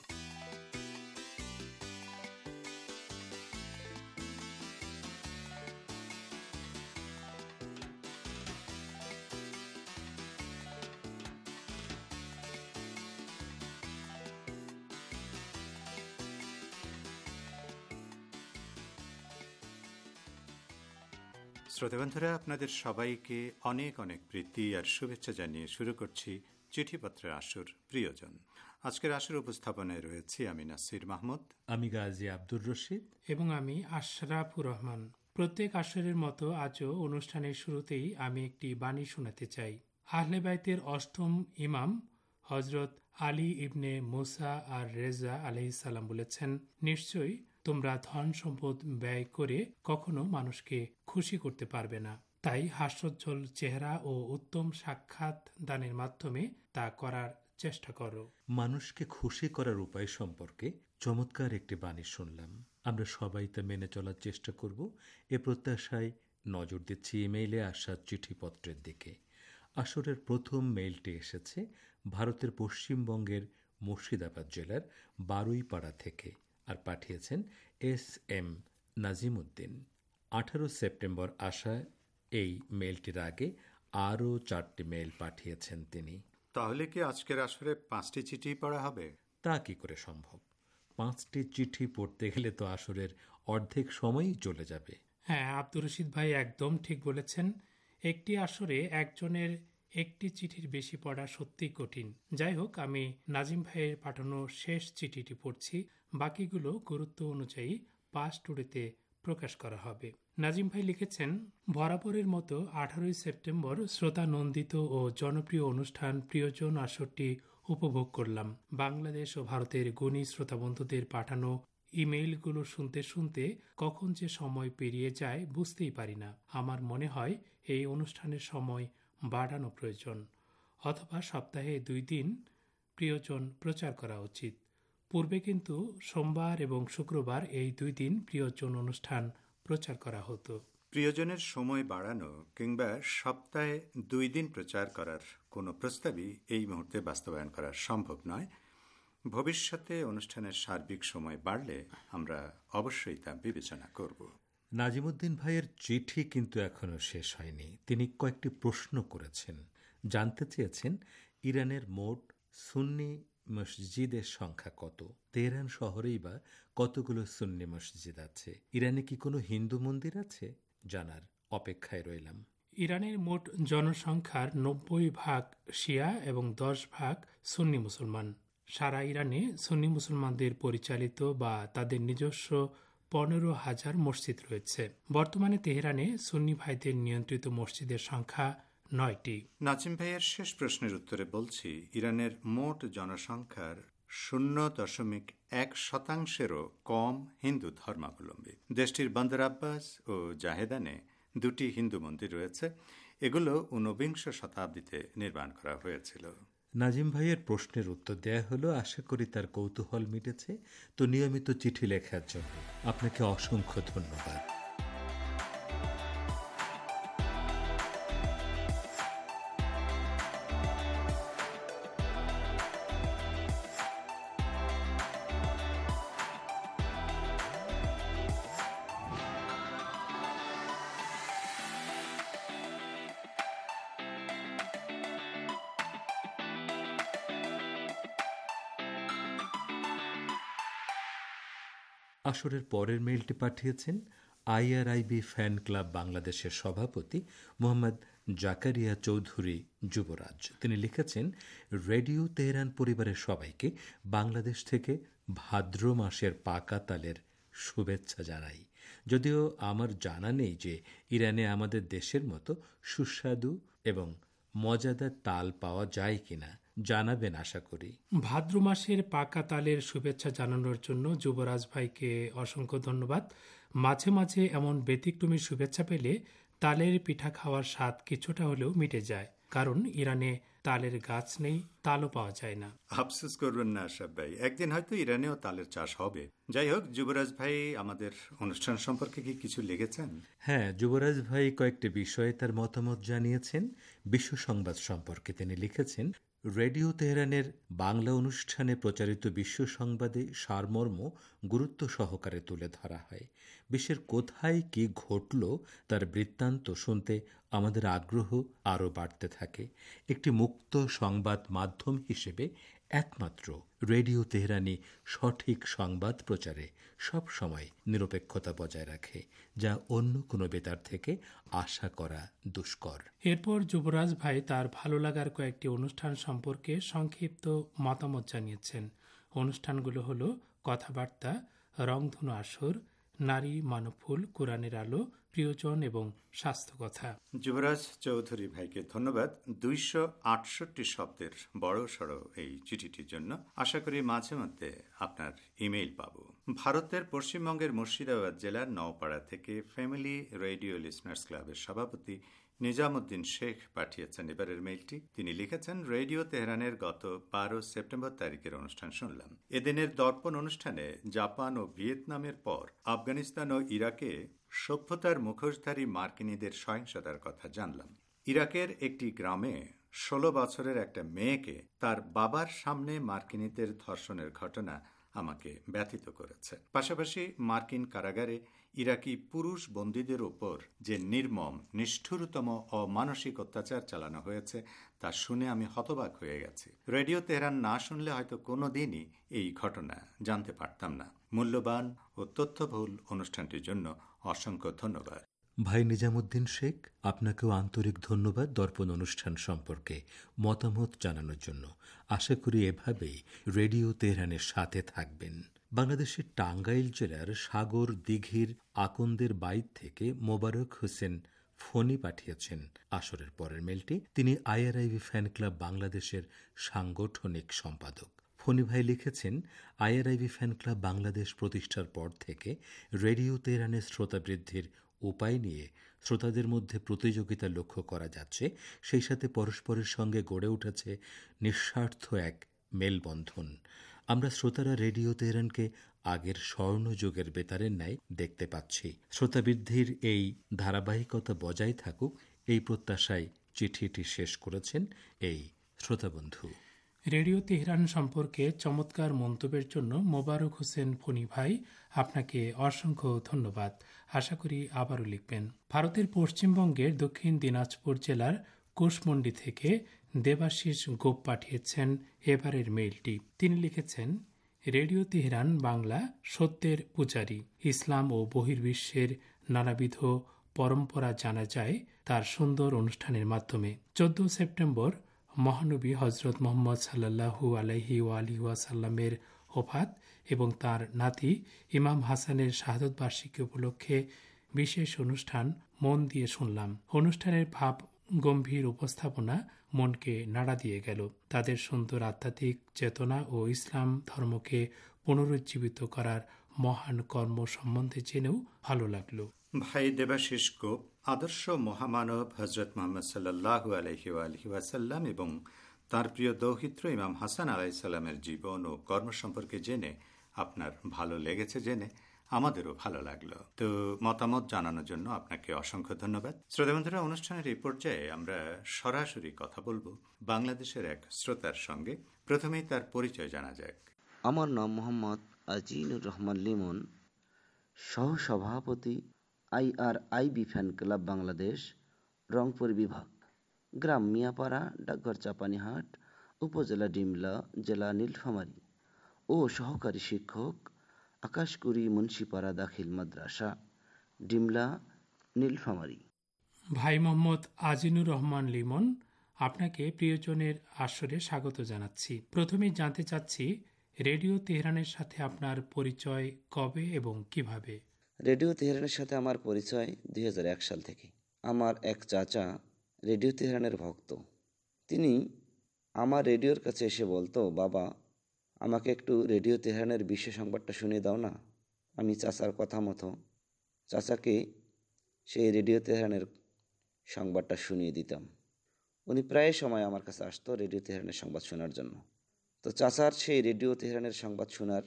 শ্রোতাবন্ধুরা, আপনাদের সবাইকে অনেক অনেক প্রীতি আর শুভেচ্ছা জানিয়ে শুরু করছি চিঠিপত্রের আসর প্রিয়জন। আজকের আসর উপস্থাপনায় রয়েছি আমি নাসির মাহমুদ, আমি গাজী আব্দুর রশিদ এবং আমি আশরাফুর রহমান। প্রত্যেক আসরের মতো আজও অনুষ্ঠানের শুরুতেই আমি একটি বাণী শোনাতে চাই। আহলে বাইতের অষ্টম ইমাম হজরত আলী ইবনে মুসা আর রেজা আলাইহিস সালাম বলেছেন, নিশ্চয়ই তোমরা ধন সম্পদ ব্যয় করে কখনো মানুষকে খুশি করতে পারবে না। তাই হাস্যোজ্জ্বল চেহারা ও উত্তম সাক্ষাৎ দানের মাধ্যমে তা করার চেষ্টা করো। মানুষকে খুশি করার উপায় সম্পর্কে চমৎকার একটি বাণী শুনলাম। আমরা সবাই তা মেনে চলার চেষ্টা করব, এ প্রত্যাশায় নজর দিচ্ছি ইমেইলে আসা চিঠিপত্রের দিকে। আসরের প্রথম মেইলটি এসেছে ভারতের পশ্চিমবঙ্গের মুর্শিদাবাদ জেলার বারুইপাড়া থেকে, আর পাঠিয়েছেন SM নাজিমউদ্দিন। 18 সেপ্টেম্বর আসা এই মেইলটির আগে আরও 4টি মেইল পাঠিয়েছেন তিনি। তাহলে কি আজকের আসরে 5টি চিঠি পড়া হবে? তা কি করে সম্ভব? 5টি চিঠি পড়তে গেলে তো আসরের অর্ধেক সময়ই চলে যাবে। হ্যাঁ, আব্দুর রশিদ ভাই একদম ঠিক বলেছেন। একটি আসরে একজনের একটি চিঠির বেশি পড়া সত্যিই কঠিন। যাই হোক, আমি নাজিম ভাইয়ের পাঠানো শেষ চিঠিটি পড়ছি। বাকিগুলো গুরুত্ব অনুযায়ী পাস টুডেতে প্রকাশ করা হবে। নাজিম ভাই লিখেছেন, বরাবরের মতো 18 সেপ্টেম্বর শ্রোতা নন্দিত ও জনপ্রিয় অনুষ্ঠান প্রিয়জন আসরটি উপভোগ করলাম। বাংলাদেশ ও ভারতের গুণী শ্রোতা বন্ধুদের পাঠানো ইমেইলগুলো শুনতে শুনতে কখন যে সময় পেরিয়ে যায় বুঝতেই পারি না। আমার মনে হয় এই অনুষ্ঠানের সময় বাড়ানো প্রয়োজন, অথবা সপ্তাহে 2 দিন প্রিয়জন প্রচার করা উচিত। পূর্বে কিন্তু সোমবার এবং শুক্রবার এই 2 দিন প্রিয়জন অনুষ্ঠান প্রচার করা হতো। প্রিয়জনের সময় বাড়ানো কিংবা সপ্তাহে 2 দিন প্রচার করার কোনো প্রস্তাবই এই মুহূর্তে বাস্তবায়ন করা সম্ভব নয়। ভবিষ্যতে অনুষ্ঠানের সার্বিক সময় বাড়লে আমরা অবশ্যই তা বিবেচনা করব। নাজিমুদ্দিন ভাইয়ের চিঠি কিন্তু এখনো শেষ হয়নি। তিনি কয়েকটি প্রশ্ন করেছেন। জানতে চেয়েছেন ইরানের মোট সুন্নি মসজিদের সংখ্যা কত, তেহরান শহরেই বা কতগুলো সুন্নি মসজিদ আছে, ইরানে কি কোনো হিন্দু মন্দির আছে, জানার অপেক্ষায় রইলাম। ইরানের মোট জনসংখ্যার 90% শিয়া এবং 10% সুন্নি মুসলমান। সারা ইরানে সুন্নি মুসলমানদের পরিচালিত বা তাদের নিজস্ব 15,000 মসজিদ রয়েছে। বর্তমানে তেহরানে সুন্নি ভাইদের নিয়ন্ত্রিত মসজিদের সংখ্যা 9টি। নাজিম ভাইয়ের শেষ প্রশ্নের উত্তরে বলছি, ইরানের মোট জনসংখ্যার 0.1%-এরও কম হিন্দু ধর্মাবলম্বী। দেশটির বন্দর আব্বাস ও জাহেদানে 2টি হিন্দু মন্দির রয়েছে। এগুলো 19 শতাব্দীতে নির্মাণ করা হয়েছিল। নাজিম ভাইয়ের প্রশ্নের উত্তর দেয়া হলো। আশা করি তার কৌতূহল মিটেছে। তো নিয়মিত চিঠি লেখার জন্য আপনাকে অসংখ্য ধন্যবাদ। আসরের পরের মেইলটি পাঠিয়েছেন আইআরআইবি ফ্যান ক্লাব বাংলাদেশের সভাপতি মোহাম্মদ জাকারিয়া চৌধুরী যুবরাজ। তিনি লিখেছেন, রেডিও তেহরান পরিবারের সবাইকে বাংলাদেশ থেকে ভাদ্র মাসের পাকা তালের শুভেচ্ছা জানাই। যদিও আমার জানা নেই যে ইরানে আমাদের দেশের মতো সুস্বাদু এবং মজাদার তাল পাওয়া যায় কিনা, জানাবেন আশা করি। ভাদ্র মাসের পাকা তালের শুভেচ্ছা জানানোর জন্য যুবরাজ ভাইকে অসংখ্য ধন্যবাদ। মাঝে মাঝে এমন ব্যতিক্রমী শুভেচ্ছা পেলে তালের পিঠা খাওয়ার স্বাদ কিছুটা হলেও মিটে যায়, কারণ ইরানে তালের গাছ নেই, তালও পাওয়া যায় না। আফসোস করবেন না আশরাফ ভাই, একদিন হয়তো ইরানেও তালের চাষ হবে। যাই হোক, যুবরাজ ভাই আমাদের অনুষ্ঠান সম্পর্কে কি কিছু লিখেছেন? হ্যাঁ, যুবরাজ ভাই কয়েকটি বিষয়ে তার মতামত জানিয়েছেন। বিশ্ব সংবাদ সম্পর্কে তিনি লিখেছেন, রেডিও তেহরানের বাংলা অনুষ্ঠানে প্রচারিত বিশ্ব সংবাদে সারমর্ম গুরুত্ব সহকারে তুলে ধরা হয়। বিশ্বের কোথায় কি ঘটল তার বৃত্তান্ত শুনতে আমাদের আগ্রহ আরও বাড়তে থাকে। একটি মুক্ত সংবাদ মাধ্যম হিসেবে একমাত্র রেডিও তেহরানি সঠিক সংবাদ প্রচারে সব সময় নিরপেক্ষতা বজায় রাখে, যা অন্য কোনো বেতার থেকে আশা করা দুষ্কর। এরপর যুবরাজ ভাই তার ভালো লাগার কয়েকটি অনুষ্ঠান সম্পর্কে সংক্ষিপ্ত মতামত জানিয়েছেন। অনুষ্ঠানগুলো হলো কথাবার্তা, রংধনু আসর, নারী মানবফুল, কোরআনের আলো, প্রিয়জন এবং স্বাস্থ্য কথা। যুবরাজ চৌধুরী ভাইকে ধন্যবাদ 268 শব্দের বড় সড়ো এই চিঠিটির জন্য। আশা করি মাঝে মধ্যে আপনার ইমেইল পাব। ভারতের পশ্চিমবঙ্গের মুর্শিদাবাদ জেলার নওপাড়া থেকে ফ্যামিলি রেডিও লিসনার্স ক্লাবের সভাপতি নিজামুদ্দিন শেখ পাঠিয়েছেন এবারের মেইলটি। তিনি লিখেছেন, রেডিও তেহরানের গত 12 সেপ্টেম্বর তারিখের অনুষ্ঠান শুনলাম। এদিনের দর্পণ অনুষ্ঠানে জাপান ও ভিয়েতনামের পর আফগানিস্তান ও ইরাকে সভ্যতার মুখোশধারী মার্কিনীদের সহিংসতার কথা জানলাম। ইরাকের একটি গ্রামে 16 বছরের একটা মেয়েকে তার বাবার সামনে মার্কিনীদের ধর্ষণের ঘটনা আমাকে ব্যথিত করেছে। পাশাপাশি মার্কিন কারাগারে ইরাকি পুরুষ বন্দীদের উপর যে নির্মম, নিষ্ঠুরতম অমানসিক অত্যাচার চালানো হয়েছে তা শুনে আমি হতবাক হয়ে গেছি। রেডিও তেহরান না শুনলে হয়তো কোনোদিনই এই ঘটনা জানতে পারতাম না। মূল্যবান ও তথ্যবহুল অনুষ্ঠানটির জন্য অসংখ্য ধন্যবাদ। ভাই নিজামুদ্দিন শেখ, আপনাকেও আন্তরিক ধন্যবাদ দর্পণ অনুষ্ঠান সম্পর্কে মতামত জানানোর জন্য। আশা করি এভাবেই রেডিও তেহরানের সাথে থাকবেন। বাংলাদেশের টাঙ্গাইল জেলার সাগর দিঘির আকন্দের বাইত থেকে মোবারক হোসেন ফোনি পাঠিয়েছেন আসরের পরের মেলটি। তিনি আইআরআইবি ফ্যান ক্লাব বাংলাদেশের সাংগঠনিক সম্পাদক। ফোনি ভাই লিখেছেন, আইআরআইবি ফ্যান ক্লাব বাংলাদেশ প্রতিষ্ঠার পর থেকে রেডিও তেহরানের শ্রোতা বৃদ্ধির উপায় নিয়ে শ্রোতাদের মধ্যে প্রতিযোগিতা লক্ষ্য করা যাচ্ছে। সেই সাথে পরস্পরের সঙ্গে গড়ে উঠেছে নিঃস্বার্থ এক মেলবন্ধন। আমরা শ্রোতারা রেডিও তেহরানকে আগের স্বর্ণযুগের বেতারের ন্যায় দেখতে পাচ্ছি। শ্রোতা বৃদ্ধির এই ধারাবাহিকতা বজায় থাকুক এই প্রত্যাশায় চিঠিটি শেষ করেছেন এই শ্রোতাবন্ধু। রেডিও তেহরান সম্পর্কে চমৎকার মন্তব্যের জন্য মোবারক হোসেন ফণি ভাই, আপনাকে অসংখ্য ধন্যবাদ। আশা করি আবারও লিখবেন। ভারতের পশ্চিমবঙ্গের দক্ষিণ দিনাজপুর জেলার কোষমন্ডি থেকে দেবাশিস গোপ পাঠিয়েছেন এবারের মেইলটি। তিনি লিখেছেন, রেডিও তেহরান বাংলা সত্যের পূজারী। ইসলাম ও বহির্বিশ্বের নানাবিধ পরম্পরা জানা যায় তার সুন্দর অনুষ্ঠানের মাধ্যমে। 14 সেপ্টেম্বর মহানবী হজরত মোহাম্মদ সাল্লাল্লাহু আলাইহি ওয়ালিহি ওয়াসাল্লামের ওফাত এবং তার নাতি ইমাম হাসানের শাহাদত বার্ষিকী উপলক্ষে বিশেষ অনুষ্ঠান মন দিয়ে শুনলাম। অনুষ্ঠানের ভাব গম্ভীর উপস্থাপনা মনকে নাড়া দিয়ে গেল। তাদের সুন্দর আধ্যাত্মিক চেতনা ও ইসলাম ধর্মকে পুনরুজ্জীবিত করার মহান কর্ম সম্বন্ধে জেনেও ভালো লাগলো। ভাই দেবাশিস গোপ আদর্শ মহামানব হজরত মোহাম্মদ সাল্লাল্লাহু আলাইহি ওয়াসাল্লাম এবং তার প্রিয় দৌহিত্র ইমাম হাসান আলাইহিসসালামের জীবন ও কর্ম সম্পর্কে জেনে আপনার ভালো লেগেছে জেনে আমাদেরও ভালো লাগলো। তো মতামত জানানোর জন্য আপনাকে অসংখ্য ধন্যবাদ। শ্রোতাবন্ধুরা, অনুষ্ঠানের এই পর্যায়ে আমরা সরাসরি কথা বলবো বাংলাদেশের এক শ্রোতার সঙ্গে। প্রথমেই তার পরিচয় জানা যাক। আমার নাম মোহাম্মদ আজিনুর রহমান লিমন, সহসভাপতি IRIB fan club Bangladesh, Rangpur বিভাগ, গ্রাম মিয়াপাড়া, ডাকঘর চাপানিহাট, উপজেলা ডিমলা, জেলা নীলফামারী ও সহকারী শিক্ষক, আকাশকুড়ি মুন্সিপাড়া দাখিল মাদ্রাসা, ডিমলা, নীলফামারী। ভাই মোহাম্মদ আজিনুর রহমান লিমন, আপনাকে প্রিয়জনের আসরে স্বাগত জানাচ্ছি। প্রথমেই জানতে চাচ্ছি, রেডিও তেহরানের সাথে আপনার পরিচয় কবে এবং কিভাবে? রেডিও তেহরানের সাথে আমার পরিচয় 2001 সাল থেকে। আমার এক চাচা রেডিও তেহরানের ভক্ত। তিনি আমার রেডিওর কাছে এসে বলতো, বাবা আমাকে একটু রেডিও তেহরানের বিশ্ব সংবাদটা শুনিয়ে দাও না। আমি চাচার কথা মতো চাচাকে সেই রেডিও তেহরানের সংবাদটা শুনিয়ে দিতাম। উনি প্রায় সময় আমার কাছে আসতো রেডিও তেহরানের সংবাদ শোনার জন্য। তো চাচার সেই রেডিও তেহরানের সংবাদ শোনার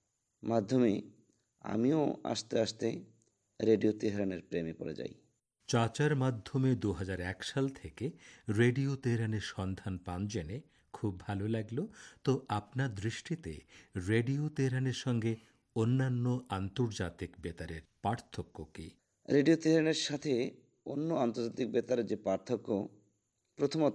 মাধ্যমে আমিও আস্তে আস্তে রেডিও তেহরানের প্রেমে পড়ে যাই। চাচার মাধ্যমে 2001 সাল থেকে রেডিও তেহরানের সন্ধান পান জেনে খুব ভালো লাগলো। তো আপনার দৃষ্টিতে রেডিও তেহরানের সঙ্গে অন্যান্য আন্তর্জাতিক বেতারের পার্থক্য কি? রেডিও তেহরানের সাথে অন্য আন্তর্জাতিক বেতারের যে পার্থক্য, প্রথমত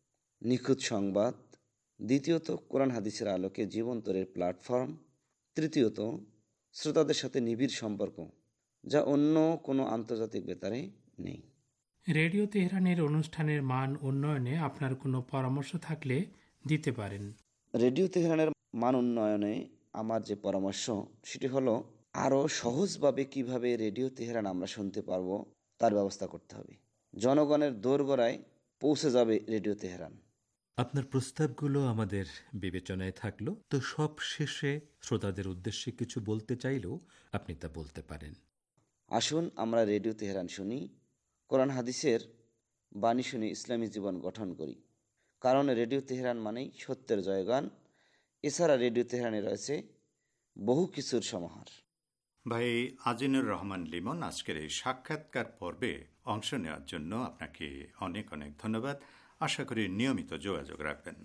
নিখুঁত সংবাদ, দ্বিতীয়ত কোরআন হাদিসের আলোকে জীবন্তরের প্ল্যাটফর্ম, তৃতীয়ত শ্রোতাদের সাথে নিবিড় সম্পর্ক, যা অন্য কোনো আন্তর্জাতিক বেতারে নেই। রেডিও তেহরানের অনুষ্ঠানের মান উন্নয়নে আপনার কোনো পরামর্শ থাকলে দিতে পারেন। রেডিও তেহরানের মান উন্নয়নে আমার যে পরামর্শ সেটি হলো, আরও সহজভাবে কিভাবে রেডিও তেহরান আমরা শুনতে পারবো তার ব্যবস্থা করতে হবে। জনগণের দোরগোড়ায় পৌঁছে যাবে রেডিও তেহরান। আপনার প্রস্তাবগুলো আমাদের বিবেচনায় থাকলো। তো সব শেষে শ্রোতাদের উদ্দেশ্যে কিছু বলতে চাইলেও আপনি তা বলতে পারেন। আসুন আমরা রেডিও তেহরান শুনি, কোরআন হাদিসের বাণী শুনি, ইসলামী জীবন গঠন করি। কারণ রেডিও তেহরান মানেই সত্যের জয়গান। এছাড়া রেডিও তেহরানে রয়েছে বহু কিছুর সমাহার। ভাই আজিনুর রহমান লিমন, আজকের এই সাক্ষাৎকার পর্বে অংশ নেওয়ার জন্য আপনাকে অনেক অনেক ধন্যবাদ। আশা করি নিয়মিত যোগাযোগ রাখবেন।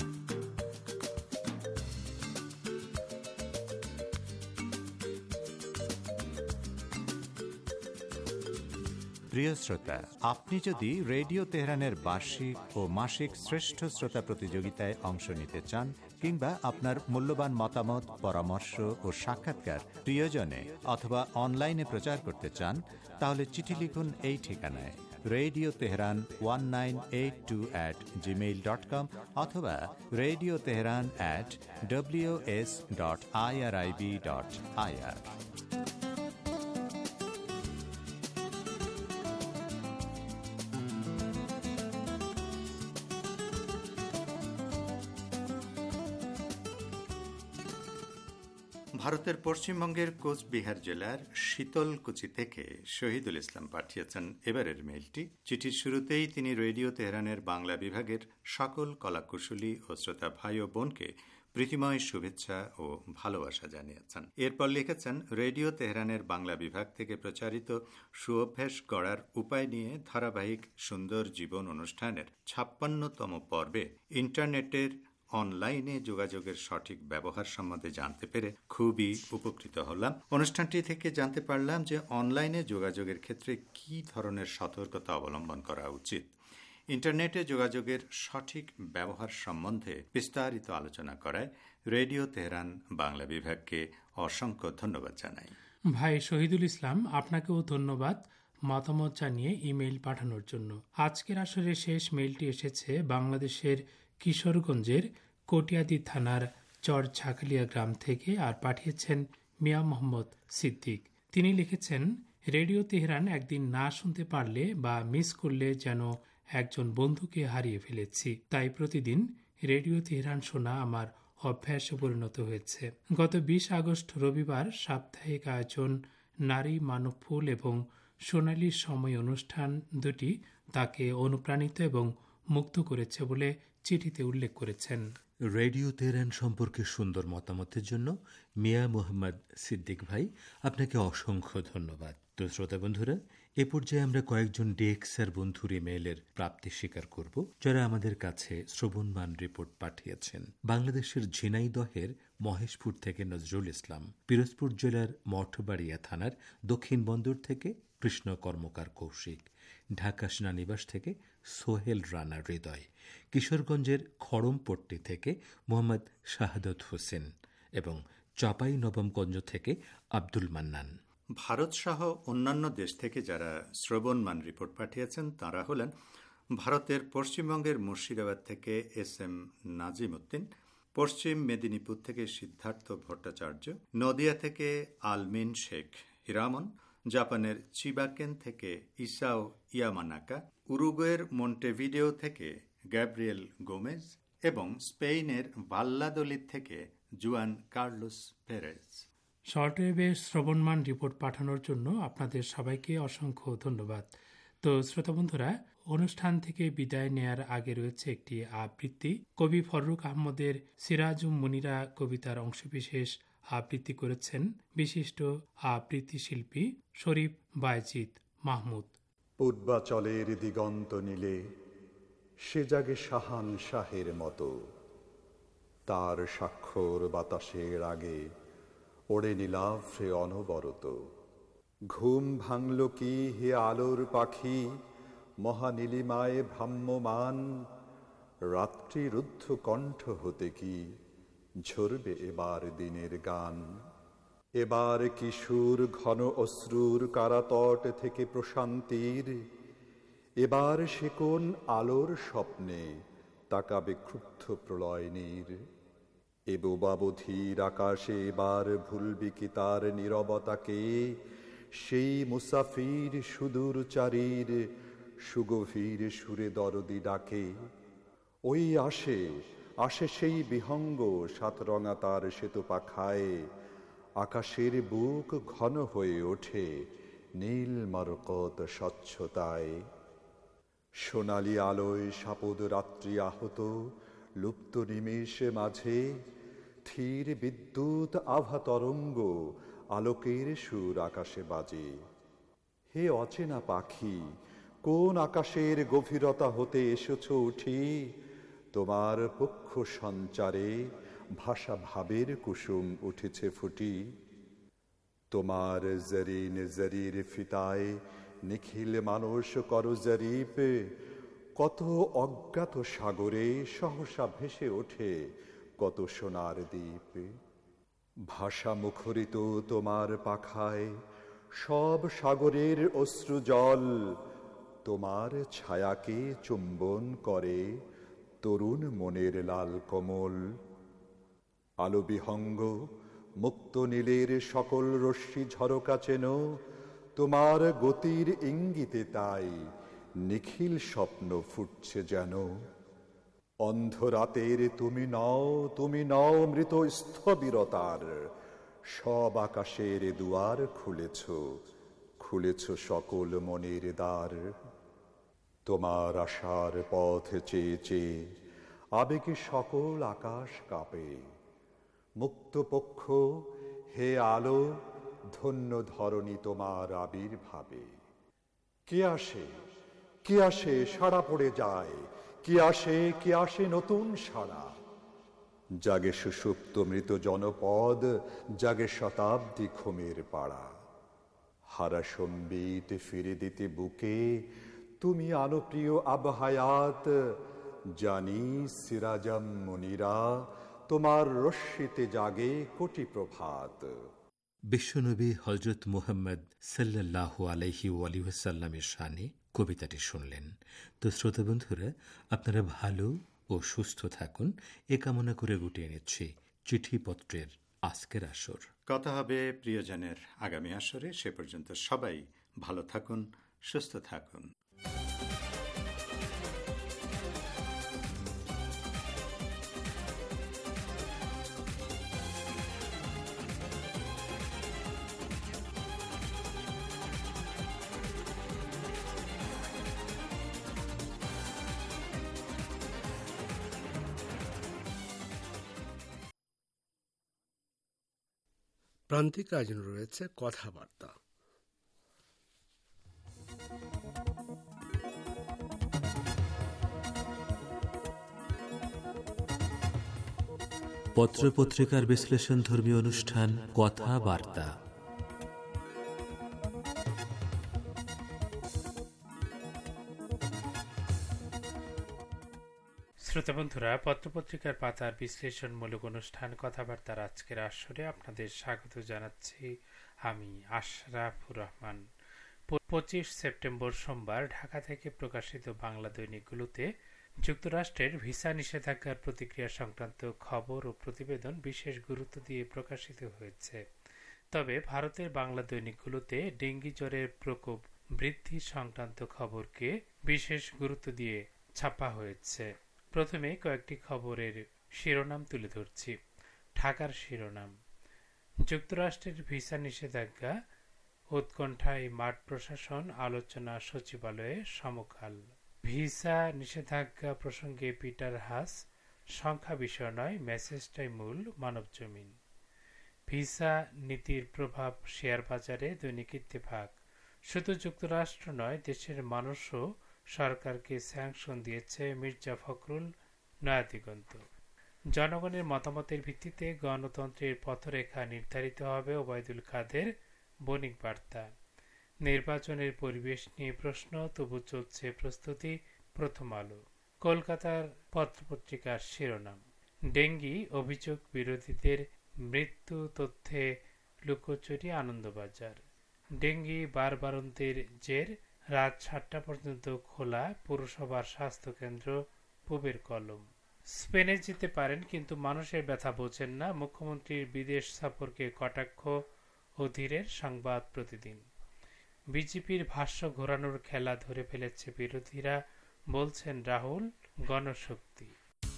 প্রিয় শ্রোতা, আপনি যদি রেডিও তেহরানের বার্ষিক ও মাসিক শ্রেষ্ঠ শ্রোতা প্রতিযোগিতায় অংশ নিতে চান কিংবা আপনার মূল্যবান মতামত, পরামর্শ ও সাক্ষাৎকার প্রিয়জনে অথবা অনলাইনে প্রচার করতে চান, তাহলে চিঠি লিখুন এই ঠিকানায়, রেডিও তেহরান 1982@gmail.com অথবা রেডিও তেহরান @ws.irib.ir। ভারতের পশ্চিমবঙ্গের কোচবিহার জেলার শীতলকুচি থেকে শহীদুল ইসলাম পাঠিয়েছেন এবারের মেইলটি। চিঠির শুরুতেই তিনি রেডিও তেহরানের বাংলা বিভাগের সকল কলাকুশলী ও শ্রোতা ভাই ও বোনকে প্রীতিময় শুভেচ্ছা ও ভালোবাসা জানিয়েছেন। এরপর লিখেছেন, রেডিও তেহরানের বাংলা বিভাগ থেকে প্রচারিত সুঅভ্যাস গড়ার উপায় নিয়ে ধারাবাহিক সুন্দর জীবন অনুষ্ঠানের ৫৬তম পর্বে ইন্টারনেটের অনলাইনে যোগাযোগের সঠিক ব্যবহার সম্বন্ধে জানতে পেরে খুবই উপকৃত হলাম। অনুষ্ঠানটি থেকে জানতে পারলাম যে অনলাইনে যোগাযোগের ক্ষেত্রে কী ধরনের সতর্কতা অবলম্বন করা উচিত। ইন্টারনেটে যোগাযোগের সঠিক ব্যবহার সম্বন্ধে বিস্তারিত আলোচনা করায় রেডিও তেহরান বাংলা বিভাগকে অসংখ্য ধন্যবাদ জানাই। ভাই শহীদুল ইসলাম, আপনাকেও ধন্যবাদ মতামত জানিয়ে ইমেইল পাঠানোর জন্য। আজকের আসরে শেষ মেইলটি এসেছে বাংলাদেশের কিশোরগঞ্জের কটিয়াদি থানার চর ঝাঁকালিয়া গ্রাম থেকে, আর পাঠিয়েছেন মিয়া মোহাম্মদ সিদ্দিক। তিনি লিখেছেন, রেডিও তেহরান একদিন না শুনতে পারলে বা মিস করলে যেন একজন বন্ধুকে হারিয়ে ফেলেছি। তাই প্রতিদিন রেডিও তেহরান শোনা আমার অভ্যাসে পরিণত হয়েছে। গত ২০ আগস্ট রবিবার সাপ্তাহিক আয়োজন নারী মানব ফুল এবং সোনালী সময় অনুষ্ঠান দুটি তাকে অনুপ্রাণিত এবং মুগ্ধ করেছে বলে চিঠিতে উল্লেখ করেছেন। রেডিও তেহরান সম্পর্কে সুন্দর মতামতের জন্য মিয়া মোহাম্মদ সিদ্দিক ভাই, আপনাকে অসংখ্য ধন্যবাদ। তো শ্রোতা বন্ধুরা, এ পর্যায়ে আমরা কয়েকজন ডেক্সার বন্ধুর ইমেইলের প্রাপ্তি স্বীকার করব, যারা আমাদের কাছে শ্রবণমান রিপোর্ট পাঠিয়েছেন। বাংলাদেশের ঝিনাইদহের মহেশপুর থেকে নজরুল ইসলাম, পিরোজপুর জেলার মঠবাড়িয়া থানার দক্ষিণ বন্দর থেকে কৃষ্ণ কর্মকার কৌশিক, ঢাকা সেনানিবাস থেকে সোহেল রানা হৃদয়, কিশোরগঞ্জের খড়মপট্টি থেকে মোহাম্মদ শাহাদত হোসেন এবং চাপাই নবমগঞ্জ থেকে আব্দুল মান্নান। ভারত সহ অন্যান্য দেশ থেকে যারা শ্রবণমান রিপোর্ট পাঠিয়েছেন তারা হলেন ভারতের পশ্চিমবঙ্গের মুর্শিদাবাদ থেকে এস.এম. নাজিম উদ্দিন, পশ্চিম মেদিনীপুর থেকে সিদ্ধার্থ ভট্টাচার্য, নদিয়া থেকে আলমিন শেখ হিরামন, জাপানের চিবাকেন থেকে ইসাও ইয়ামানাকা, উরুগুয়ের মন্টেভিডিও থেকে গ্যাব্রিয়েল গোমেজ এবং স্পেনের ভাল্লাদোলিদ থেকে জুয়ান কার্লোস পেরেজ। শর্টওয়েভে শ্রবণমান রিপোর্ট পাঠানোর জন্য আপনাদের সবাইকে অসংখ্য ধন্যবাদ। তো শ্রোতা বন্ধুরা, অনুষ্ঠান থেকে বিদায় নেয়ার আগে রয়েছে একটি আবৃত্তি। কবি ফররুখ আহমদের সিরাজুম মুনিরা কবিতার অংশবিশেষ আবৃত্তি করেছেন বিশিষ্ট আবৃত্তি শিল্পী শরীফ বায়জিদ মাহমুদ। পূর্বাচলের দিগন্ত নীলে সে জাগে শাহান শাহের মতো, তার স্বাক্ষর বাতাসের আগে ওড়ে নীলাভে অনবরত। ঘুম ভাঙল কি হে আলোর পাখি, মহানীলিমায় ভ্রাম্যমান, রাত্রি রুদ্ধ কণ্ঠ হতে কি ঝরবে এবার দিনের গান। এবার কিশোর ঘন অশ্রুর কারাতট থেকে প্রশান্তির, এবার সে কোন আলোর স্বপ্নে তাকাবে ক্ষুব্ধ প্রলয়নীর। এ বোবাবধির আকাশে এবার ভুলবি কি তার নীরবতাকে, সেই মুসাফির সুদূর চারির সুগভীর সুরে দরদি ডাকে। ওই আসে আসে সেই বিহঙ্গ সাতরঙা তার শ্বেত পাখায়, আকাশের বুক ঘন হয়ে ওঠে নীল মরকত স্বচ্ছতায়। সোনালি আলোয় সাপদ রাত্রি আহত লুপ্ত নিমেষে মাঝে, ধীর বিদ্যুৎ আভা তরঙ্গ আলোকের সুর আকাশে বাজে। হে অচেনা পাখি, কোন আকাশের গভীরতা হতে এসেছ উঠি, তোমার পক্ষ সঞ্চারে ভাষা ভাবের কুসুম উঠেছে ফুটি। তোমার জরিন জরির ফিতায় নিখিল মানুষ করো জরিপ, কত অজ্ঞাত সাগরে সহসা ভেসে ওঠে কত সোনার দ্বীপ। ভাষা মুখরিত তোমার পাখায় সব সাগরের অশ্রু জল, তোমার ছায়াকে চুম্বন করে তরুণ মনের লাল কমল। আলো বিহঙ্গ মুক্ত নীলের সকল রশ্মি ঝরকা চেন, তোমার গতির ইঙ্গিতে তাই নিখিল স্বপ্ন ফুটছে যেন। অন্ধরাতের তুমি নও মৃত স্থবিরতার, সব আকাশের দুয়ার খুলেছ সকল মনের দ্বার। তোমার আশার পথ চেয়ে চেয়ে আবেগে সকল আকাশ কাঁপে, মুক্তপক্ষ হে আলো, ধন্য ধরণী তোমার আবির্ভাবে। কে আসে, কে আসে সাড়া পড়ে যায়, কে আসে নতুন সাড়া। জাগে সুষুপ্ত মৃত জনপদ, জাগে শতাব্দী ঘুমের পাড়া। হারা সম্বিত ফিরে দিতে বুকে, তুমি আনো প্রিয় আবহায়াত। জানি সিরাজাম মুনিরা, তোমার রশ্মিতে জাগে কোটি প্রভাত। বিশ্বনবী হযরত মুহাম্মদ সাল্লাল্লাহু আলাইহি ওয়াসাল্লামের শানে কবিতাটি শুনলেন। তো শ্রোতা বন্ধুরা, আপনারা ভালো ও সুস্থ থাকুন এ কামনা করে গুটিয়ে নিচ্ছি চিঠিপত্রের আজকের আসর। কথা হবে প্রিয়জনের আগামী আসরে। সে পর্যন্ত সবাই ভালো থাকুন, সুস্থ থাকুন। প্রান্তিক আয়োজন রয়েছে কথাবার্তা। পত্রপত্রিকার বিশ্লেষণ ধর্মী অনুষ্ঠান কথাবার্তা। শ্রোতা বন্ধুরা, পত্রপত্রিকার পাতার বিশ্লেষণমূলক অনুষ্ঠান কথাবার্তার আজকের আসরে আপনাদের স্বাগত জানাচ্ছি আমি আশরাফুর রহমান। 25 সেপ্টেম্বর সোমবার ঢাকা থেকে প্রকাশিত বাংলা দৈনিকগুলোতে যুক্তরাষ্ট্রের ভিসা নিষেধাজ্ঞার প্রতিক্রিয়া সংক্রান্ত খবর ও প্রতিবেদন বিশেষ গুরুত্ব দিয়ে প্রকাশিত হয়েছে। তবে ভারতের বাংলা দৈনিকগুলোতে ডেঙ্গি জ্বরের প্রকোপ বৃদ্ধি সংক্রান্ত খবরকে বিশেষ গুরুত্ব দিয়ে ছাপা হয়েছে। প্রথমে কয়েকটি খবরের শিরোনাম তুলে ধরছি। ঢাকার শিরোনাম: যুক্তরাষ্ট্রের ভিসা নিষেধাজ্ঞা, উৎকণ্ঠায় মাঠ প্রশাসন, আলোচনা সচিবালয়ে সমকাল। ভিসা নিষেধাজ্ঞা প্রসঙ্গে পিটার হাস: সংখ্যা বিষয় নয়, মেসেজটাই মূল। মানবজমিন। ভিসা নীতির প্রভাব শেয়ার বাজারে। দৈনিক ইত্তেফাক: শুধু যুক্তরাষ্ট্র নয়, দেশের মানুষও সরকারকে স্যাংশন দিয়েছে মির্জা ফখরুল। নয়াদিগন্ত: জনগণের মতামতের ভিত্তিতে গণতন্ত্রের পথরেখা নির্ধারিত হবে। ওবায়দুল কাদের। বণিক বার্তা: নির্বাচনের পরিবেশ নিয়ে প্রশ্ন, তবু চলছে প্রস্তুতি। প্রথম আলো। কলকাতার পত্রপত্রিকার শিরোনাম: ডেঙ্গি অভিযোগ বিরোধীদের, মৃত্যু তথ্যে লুকোচুরি আনন্দবাজার। ডেঙ্গি বারবারন্তের জের, রাত 7টা পর্যন্ত খোলা পুরসভার স্বাস্থ্যকেন্দ্র। পূবের কলম: স্পেনে যেতে পারেন কিন্তু মানুষের ব্যথা বোঝেন না, মুখ্যমন্ত্রীর বিদেশ সফরকে কটাক্ষ অধীরের। সংবাদ প্রতিদিন: বিজেপির ভাষ্য ঘোরানোর খেলা ধরে ফেলেছে বিরোধীরা, বলছেন রাহুল। গণশক্তি: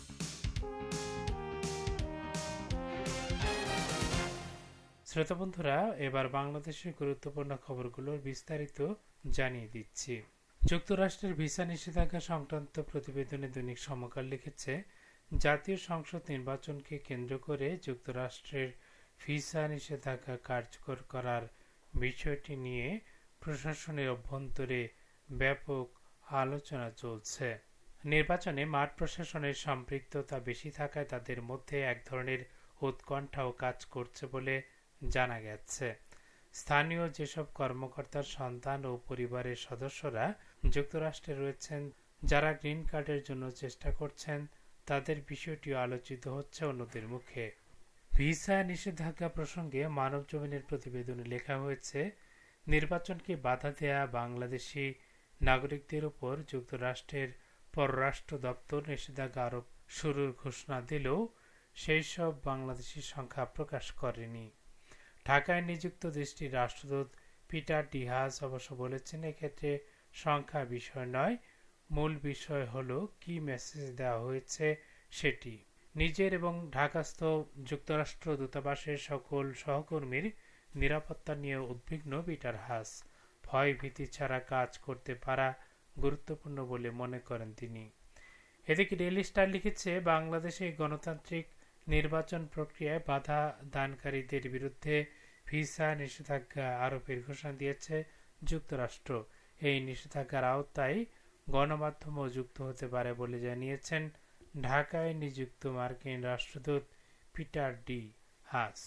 শ্রোতা বন্ধুরা, এবার বাংলাদেশের গুরুত্বপূর্ণ খবরগুলোর বিস্তারিত জানিয়ে দিচ্ছি। যুক্তরাষ্ট্রের ভিসা নিষেধাজ্ঞা সংক্রান্ত প্রতিবেদনে দৈনিক সমকাল লিখেছে, জাতীয় সংসদ নির্বাচনকে কেন্দ্র করে যুক্তরাষ্ট্রের ভিসা নিষেধাজ্ঞা কার্যকর করার বিষয়টি নিয়ে প্রশাসনের অভ্যন্তরে ব্যাপক আলোচনা চলছে। নির্বাচনে মাঠ প্রশাসনের সম্পৃক্ততা বেশি থাকায় তাদের মধ্যে এক ধরনের উৎকণ্ঠাও কাজ করছে বলে জানা গেছে। স্থানীয় যেসব কর্মকর্তার সন্তান ও পরিবারের সদস্যরা যুক্তরাষ্ট্রে রয়েছেন, যারা গ্রিন কার্ডের জন্য চেষ্টা করছেন, তাদের বিষয়টিও আলোচিত হচ্ছে অন্যদের মুখে। ভিসা নিষেধাজ্ঞা প্রসঙ্গে মানবজমিনের প্রতিবেদনে লেখা হয়েছে, নির্বাচনকে বাধা দেয়া বাংলাদেশি নাগরিকদের উপর যুক্তরাষ্ট্রের পররাষ্ট্র দপ্তর নিষেধাজ্ঞা আরোপ শুরুর ঘোষণা দিলেও সেই সব বাংলাদেশির সংখ্যা প্রকাশ করেনি। ঢাকায় নিযুক্ত দেশটির রাষ্ট্রদূত পিটার ডি হাস অবশ্য বলেছেন, এক্ষেত্রে সংখ্যা বিষয় নয়, মূল বিষয় হলো কি মেসেজ দেওয়া হয়েছে সেটি। নিজের এবং ঢাকাস্থ যুক্তরাষ্ট্র দূতাবাসের সকল সহকর্মীর নিরাপত্তা নিয়ে উদ্বিগ্ন পিটার হাস। ভয় ভীতি ছাড়া কাজ করতে পারা গুরুত্বপূর্ণ বলে মনে করেন তিনি। এদিকে ডেইলি স্টার লিখেছে, বাংলাদেশে গণতান্ত্রিক নির্বাচন প্রক্রিয়ায় বাধা দানকারীদের বিরুদ্ধে ভিসা নিষেধাজ্ঞা আরোপের ঘোষণা দিয়েছে যুক্তরাষ্ট্র। এই নিষেধাজ্ঞার আওতায় গণমাধ্যমও যুক্ত হতে পারে বলে জানিয়েছেন ঢাকায় নিযুক্ত মার্কিন রাষ্ট্রদূত পিটার ডি হাস।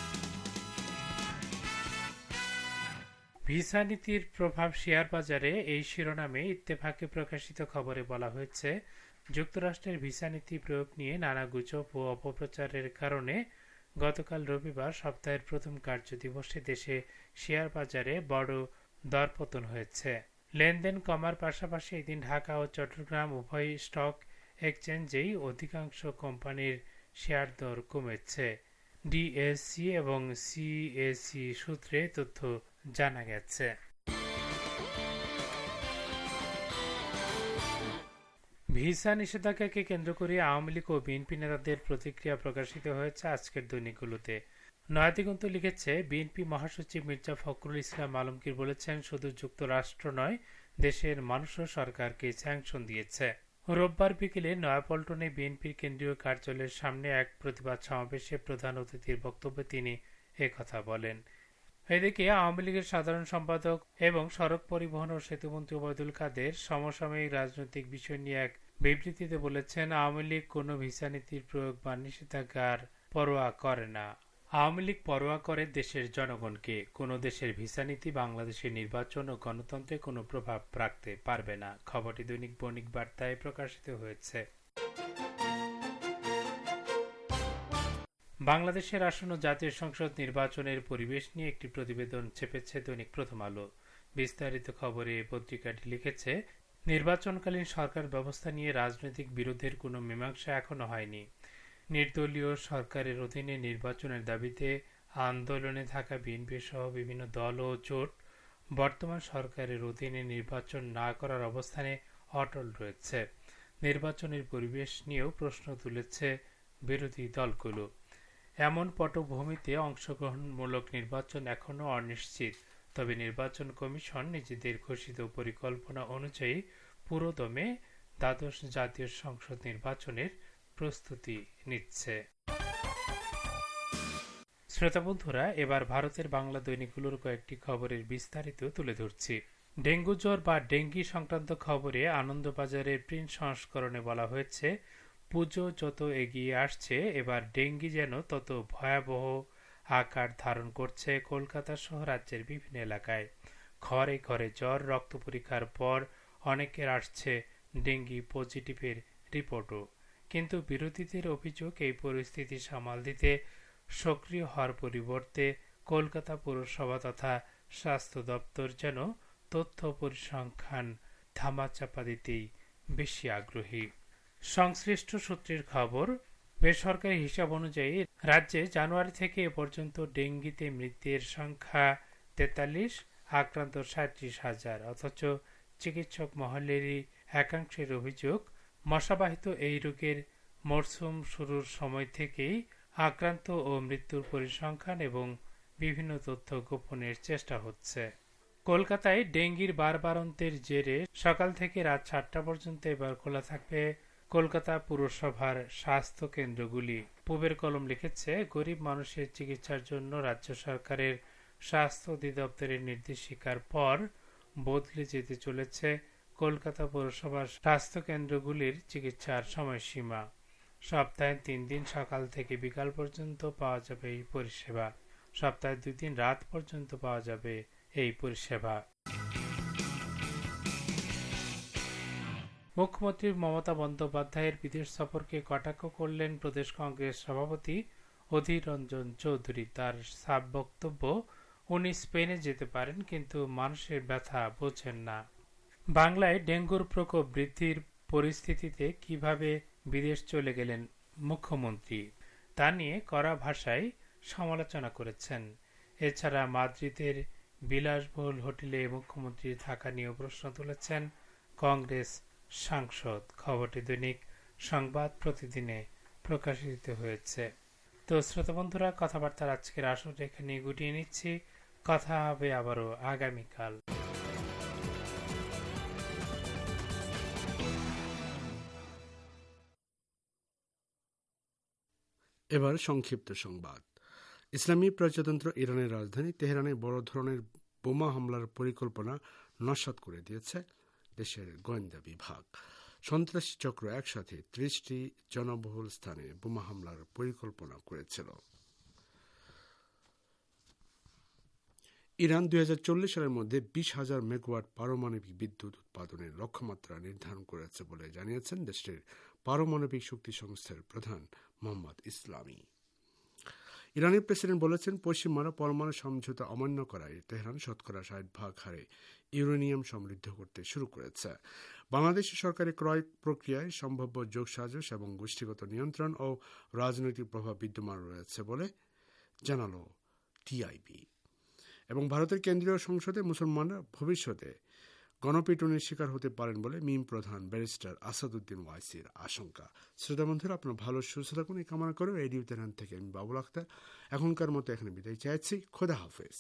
ভিসা নীতির প্রভাব শেয়ার বাজারে, এই শিরোনামে ইত্তেফাকে প্রকাশিত খবরে বলা হয়েছে, যুক্তরাষ্ট্রের ভিসা নীতি প্রয়োগ নিয়ে নানা গুজব ও অপপ্রচারের কারণে গতকাল রবিবার সপ্তাহের প্রথম কার্যদিবসে দেশে শেয়ার বাজারে বড় দরপতন হয়েছে। লেনদেন কমার পাশাপাশি এদিন ঢাকা ও চট্টগ্রাম উভয় স্টক এক্সচেঞ্জেই অধিকাংশ কোম্পানির শেয়ার দর কমেছে। ডিএসসি এবং সিএসি সূত্রে তথ্য জানা গেছে। ভিসা নিষেধাজ্ঞাকে কেন্দ্র করে আওয়ামী লীগ ও বিএনপি নেতাদের প্রতিক্রিয়া প্রকাশিত হয়েছে আজকের দৈনিকগুলোতে। নয়াদিগন্ত লিখেছে, বিএনপি মহাসচিব মির্জা ফখরুল ইসলাম আলমগীর বলেছেন, শুধু যুক্তরাষ্ট্র নয়, দেশের মানুষও সরকারকে স্যাংশন দিয়েছে। রোববার বিকেলে নয়াপল্টনে বিএনপির কেন্দ্রীয় কার্যালয়ের সামনে এক প্রতিবাদ সমাবেশে প্রধান অতিথির বক্তব্যে তিনি একথা বলেন। এদিকে আওয়ামী লীগের সাধারণ সম্পাদক এবং সড়ক পরিবহন ও সেতুমন্ত্রী ওবায়দুল কাদের সমসাময়িক রাজনৈতিক বিষয় নিয়ে এক বিবৃতিতে বলেছেন, আওয়ামী লীগ কোনো ভিসা নীতির প্রয়োগ বা নিষেধাজ্ঞার পরোয়া করে না। আওয়ামী লীগ পরোয়া করে দেশের জনগণকে। কোনো দেশের ভিসা নীতি বাংলাদেশের নির্বাচন ও গণতন্ত্রে কোনো প্রভাব রাখতে পারবে না। খবরটি দৈনিক বণিক বার্তায় প্রকাশিত হয়েছে। বাংলাদেশের আসন্ন জাতীয় সংসদ নির্বাচনের পরিবেশ নিয়ে একটি প্রতিবেদন ছেপেছে দৈনিক প্রথম আলো। বিস্তারিত খবরে পত্রিকাটি লিখেছে, নির্বাচনকালীন সরকার ব্যবস্থা নিয়ে রাজনৈতিক বিরোধের কোনো মীমাংসা এখনো হয়নি। নির্দলীয় সরকারের অধীনে নির্বাচনের দাবিতে আন্দোলনে থাকা বিএনপি সহ বিভিন্ন দল ও জোট বর্তমান সরকারের অধীনে নির্বাচন না করার অবস্থানে অটল রয়েছে। নির্বাচনের পরিবেশ নিয়েও প্রশ্ন তুলেছে বিরোধী দলগুলো। এমন পটভূমিতে অংশগ্রহণমূলক নির্বাচন এখনও অনিশ্চিত। তবে নির্বাচন কমিশন নিজেদের ঘোষিত পরিকল্পনা অনুযায়ী পুরোদমে দ্বাদশ জাতীয় সংসদ নির্বাচনের প্রস্তুতি নিচ্ছে। শ্রোতা বন্ধুরা, এবার ভারতের বাংলা দৈনিকগুলোর কয়েকটি খবরের বিস্তারিত তুলে ধরছি। ডেঙ্গু জ্বর বা ডেঙ্গি সংক্রান্ত খবরে আনন্দবাজারের প্রিন্ট সংস্করণে বলা হয়েছে, পুজো যত এগিয়ে আসছে, এবার ডেঙ্গি যেন তত ভয়াবহ আকার ধারণ করছে কলকাতা সহ রাজ্যের বিভিন্ন এলাকায়। ঘরে ঘরে জ্বর, রক্ত পরীক্ষার পর অনেকের আসছে ডেঙ্গি পজিটিভের রিপোর্টও। কিন্তু বিরোধীদের অভিযোগ, এই পরিস্থিতি সামাল দিতে সক্রিয় হওয়ার পরিবর্তে কলকাতা পৌরসভা তথা স্বাস্থ্য দপ্তর যেন তথ্য পরিসংখ্যান ধামাচাপা দিতেই বেশি আগ্রহী। সংশ্লিষ্ট সূত্রের খবর, বেসরকারি হিসাব অনুযায়ী রাজ্যে জানুয়ারি থেকে এ পর্যন্ত ডেঙ্গিতে মৃতের সংখ্যা 43, আক্রান্ত 37,000। অথচ চিকিৎসক মহলেরই একাংশের অভিযোগ, মশাবাহিত এই রোগের মরশুম শুরুর সময় থেকেই আক্রান্ত ও মৃত্যুর পরিসংখ্যান এবং বিভিন্ন তথ্য গোপনের চেষ্টা হচ্ছে। কলকাতায় ডেঙ্গির বাড়বাড়ন্তের জেরে সকাল থেকে রাত 7টা পর্যন্ত এবার খোলা থাকবে কলকাতা পুরসভার স্বাস্থ্য কেন্দ্রগুলি। পূবের কলম লিখেছে, গরিব মানুষের চিকিৎসার জন্য রাজ্য সরকারের স্বাস্থ্য অধিদপ্তরের নির্দেশিকার পর বদলে যেতে চলেছে কলকাতা পৌরসভার স্বাস্থ্য কেন্দ্রগুলির চিকিৎসার সময়সীমা। সপ্তাহে 3 দিন সকাল থেকে বিকাল পর্যন্ত পাওয়া যাবে এই পরিষেবা। সপ্তাহে 2 দিন রাত পর্যন্ত পাওয়া যাবে এই পরিষেবা। মুখ্যমন্ত্রী মমতা বন্দ্যোপাধ্যায়ের বিদেশ সফরকে কটাক্ষ করলেন প্রদেশ কংগ্রেস সভাপতি অধীর রঞ্জন চৌধুরী। তার সাফ বক্তব্য, উনি স্পেনে যেতে পারেন, কিন্তু মানুষের ব্যথা বোঝেন না। বাংলায় ডেঙ্গুর প্রকোপ বৃদ্ধির পরিস্থিতিতে কিভাবে বিদেশ চলে গেলেন মুখ্যমন্ত্রী, তা নিয়ে কড়া ভাষায় সমালোচনা করেছেন। এছাড়া মাদ্রিদের বিলাসবহুল হোটেলে মুখ্যমন্ত্রী থাকা নিয়েও প্রশ্ন তুলেছেন কংগ্রেস সাংসদ। খবরটি দৈনিক সংবাদ প্রতিদিনে প্রকাশিত হয়েছে। তো শ্রোতা বন্ধুরা, কথাবার্তার আজকের আসর এখানে গুটিয়ে নিচ্ছি। কথা হবে আবারও আগামীকাল। এবার সংক্ষিপ্ত সংবাদ। ইসলামী প্রজাতন্ত্র ইরানের রাজধানী তেহরানে বড় ধরনের বোমা হামলার পরিকল্পনা নস্যাৎ করে দিয়েছে দেশের গোয়েন্দা বিভাগ। সন্ত্রাসী চক্র একসাথে 30টি জনবহুল স্থানে বোমা হামলার পরিকল্পনা করেছিল। ইরান 2040 সালের মধ্যে 20,000 মেগাওয়াট পারমাণবিক বিদ্যুৎ উৎপাদনের লক্ষ্যমাত্রা নির্ধারণ করেছে বলে জানিয়েছেন দেশটির পারমাণবিক শক্তি সংস্থার প্রধান মোহাম্মদ ইসলামী। ইরানের প্রেসিডেন্ট বলেছেন, পশ্চিমারা পরমাণু সমঝোতা অমান্য করায় তেহরান শতকরা 60% হারে ইউরেনিয়াম সমৃদ্ধ করতে শুরু করেছে। বাংলাদেশের সরকারি ক্রয় প্রক্রিয়ায় সম্ভাব্য যোগসাজশ এবং গোষ্ঠীগত নিয়ন্ত্রণ ও রাজনৈতিক প্রভাব বিদ্যমান রয়েছে বলে জানালো টিআইবি। এবং ভারতের কেন্দ্রীয় সংসদে মুসলমানরা ভবিষ্যতে গণপিটুনির শিকার হতে পারেন বলে মিম প্রধান ব্যারিস্টার আসাদুদ্দিন ওয়াইসির আশঙ্কা। শ্রোতা বন্ধুরা, আপনার ভালো সুস্থ থাকুন এই কামনা করে রেডিও তেহরান থেকে আমি বাবুল আক্তার এখনকার মতো এখানে বিদায় চাইছি। খোদা হাফেজ।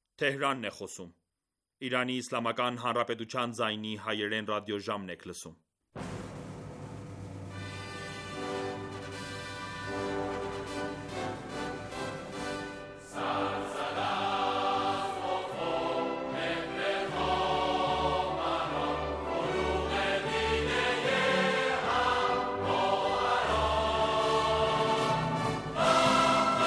Թեհրանն է խոսում։ Իրանի Իսլամական Հանրապետության ձայնի հայերեն ռադիոժամն եք լսում։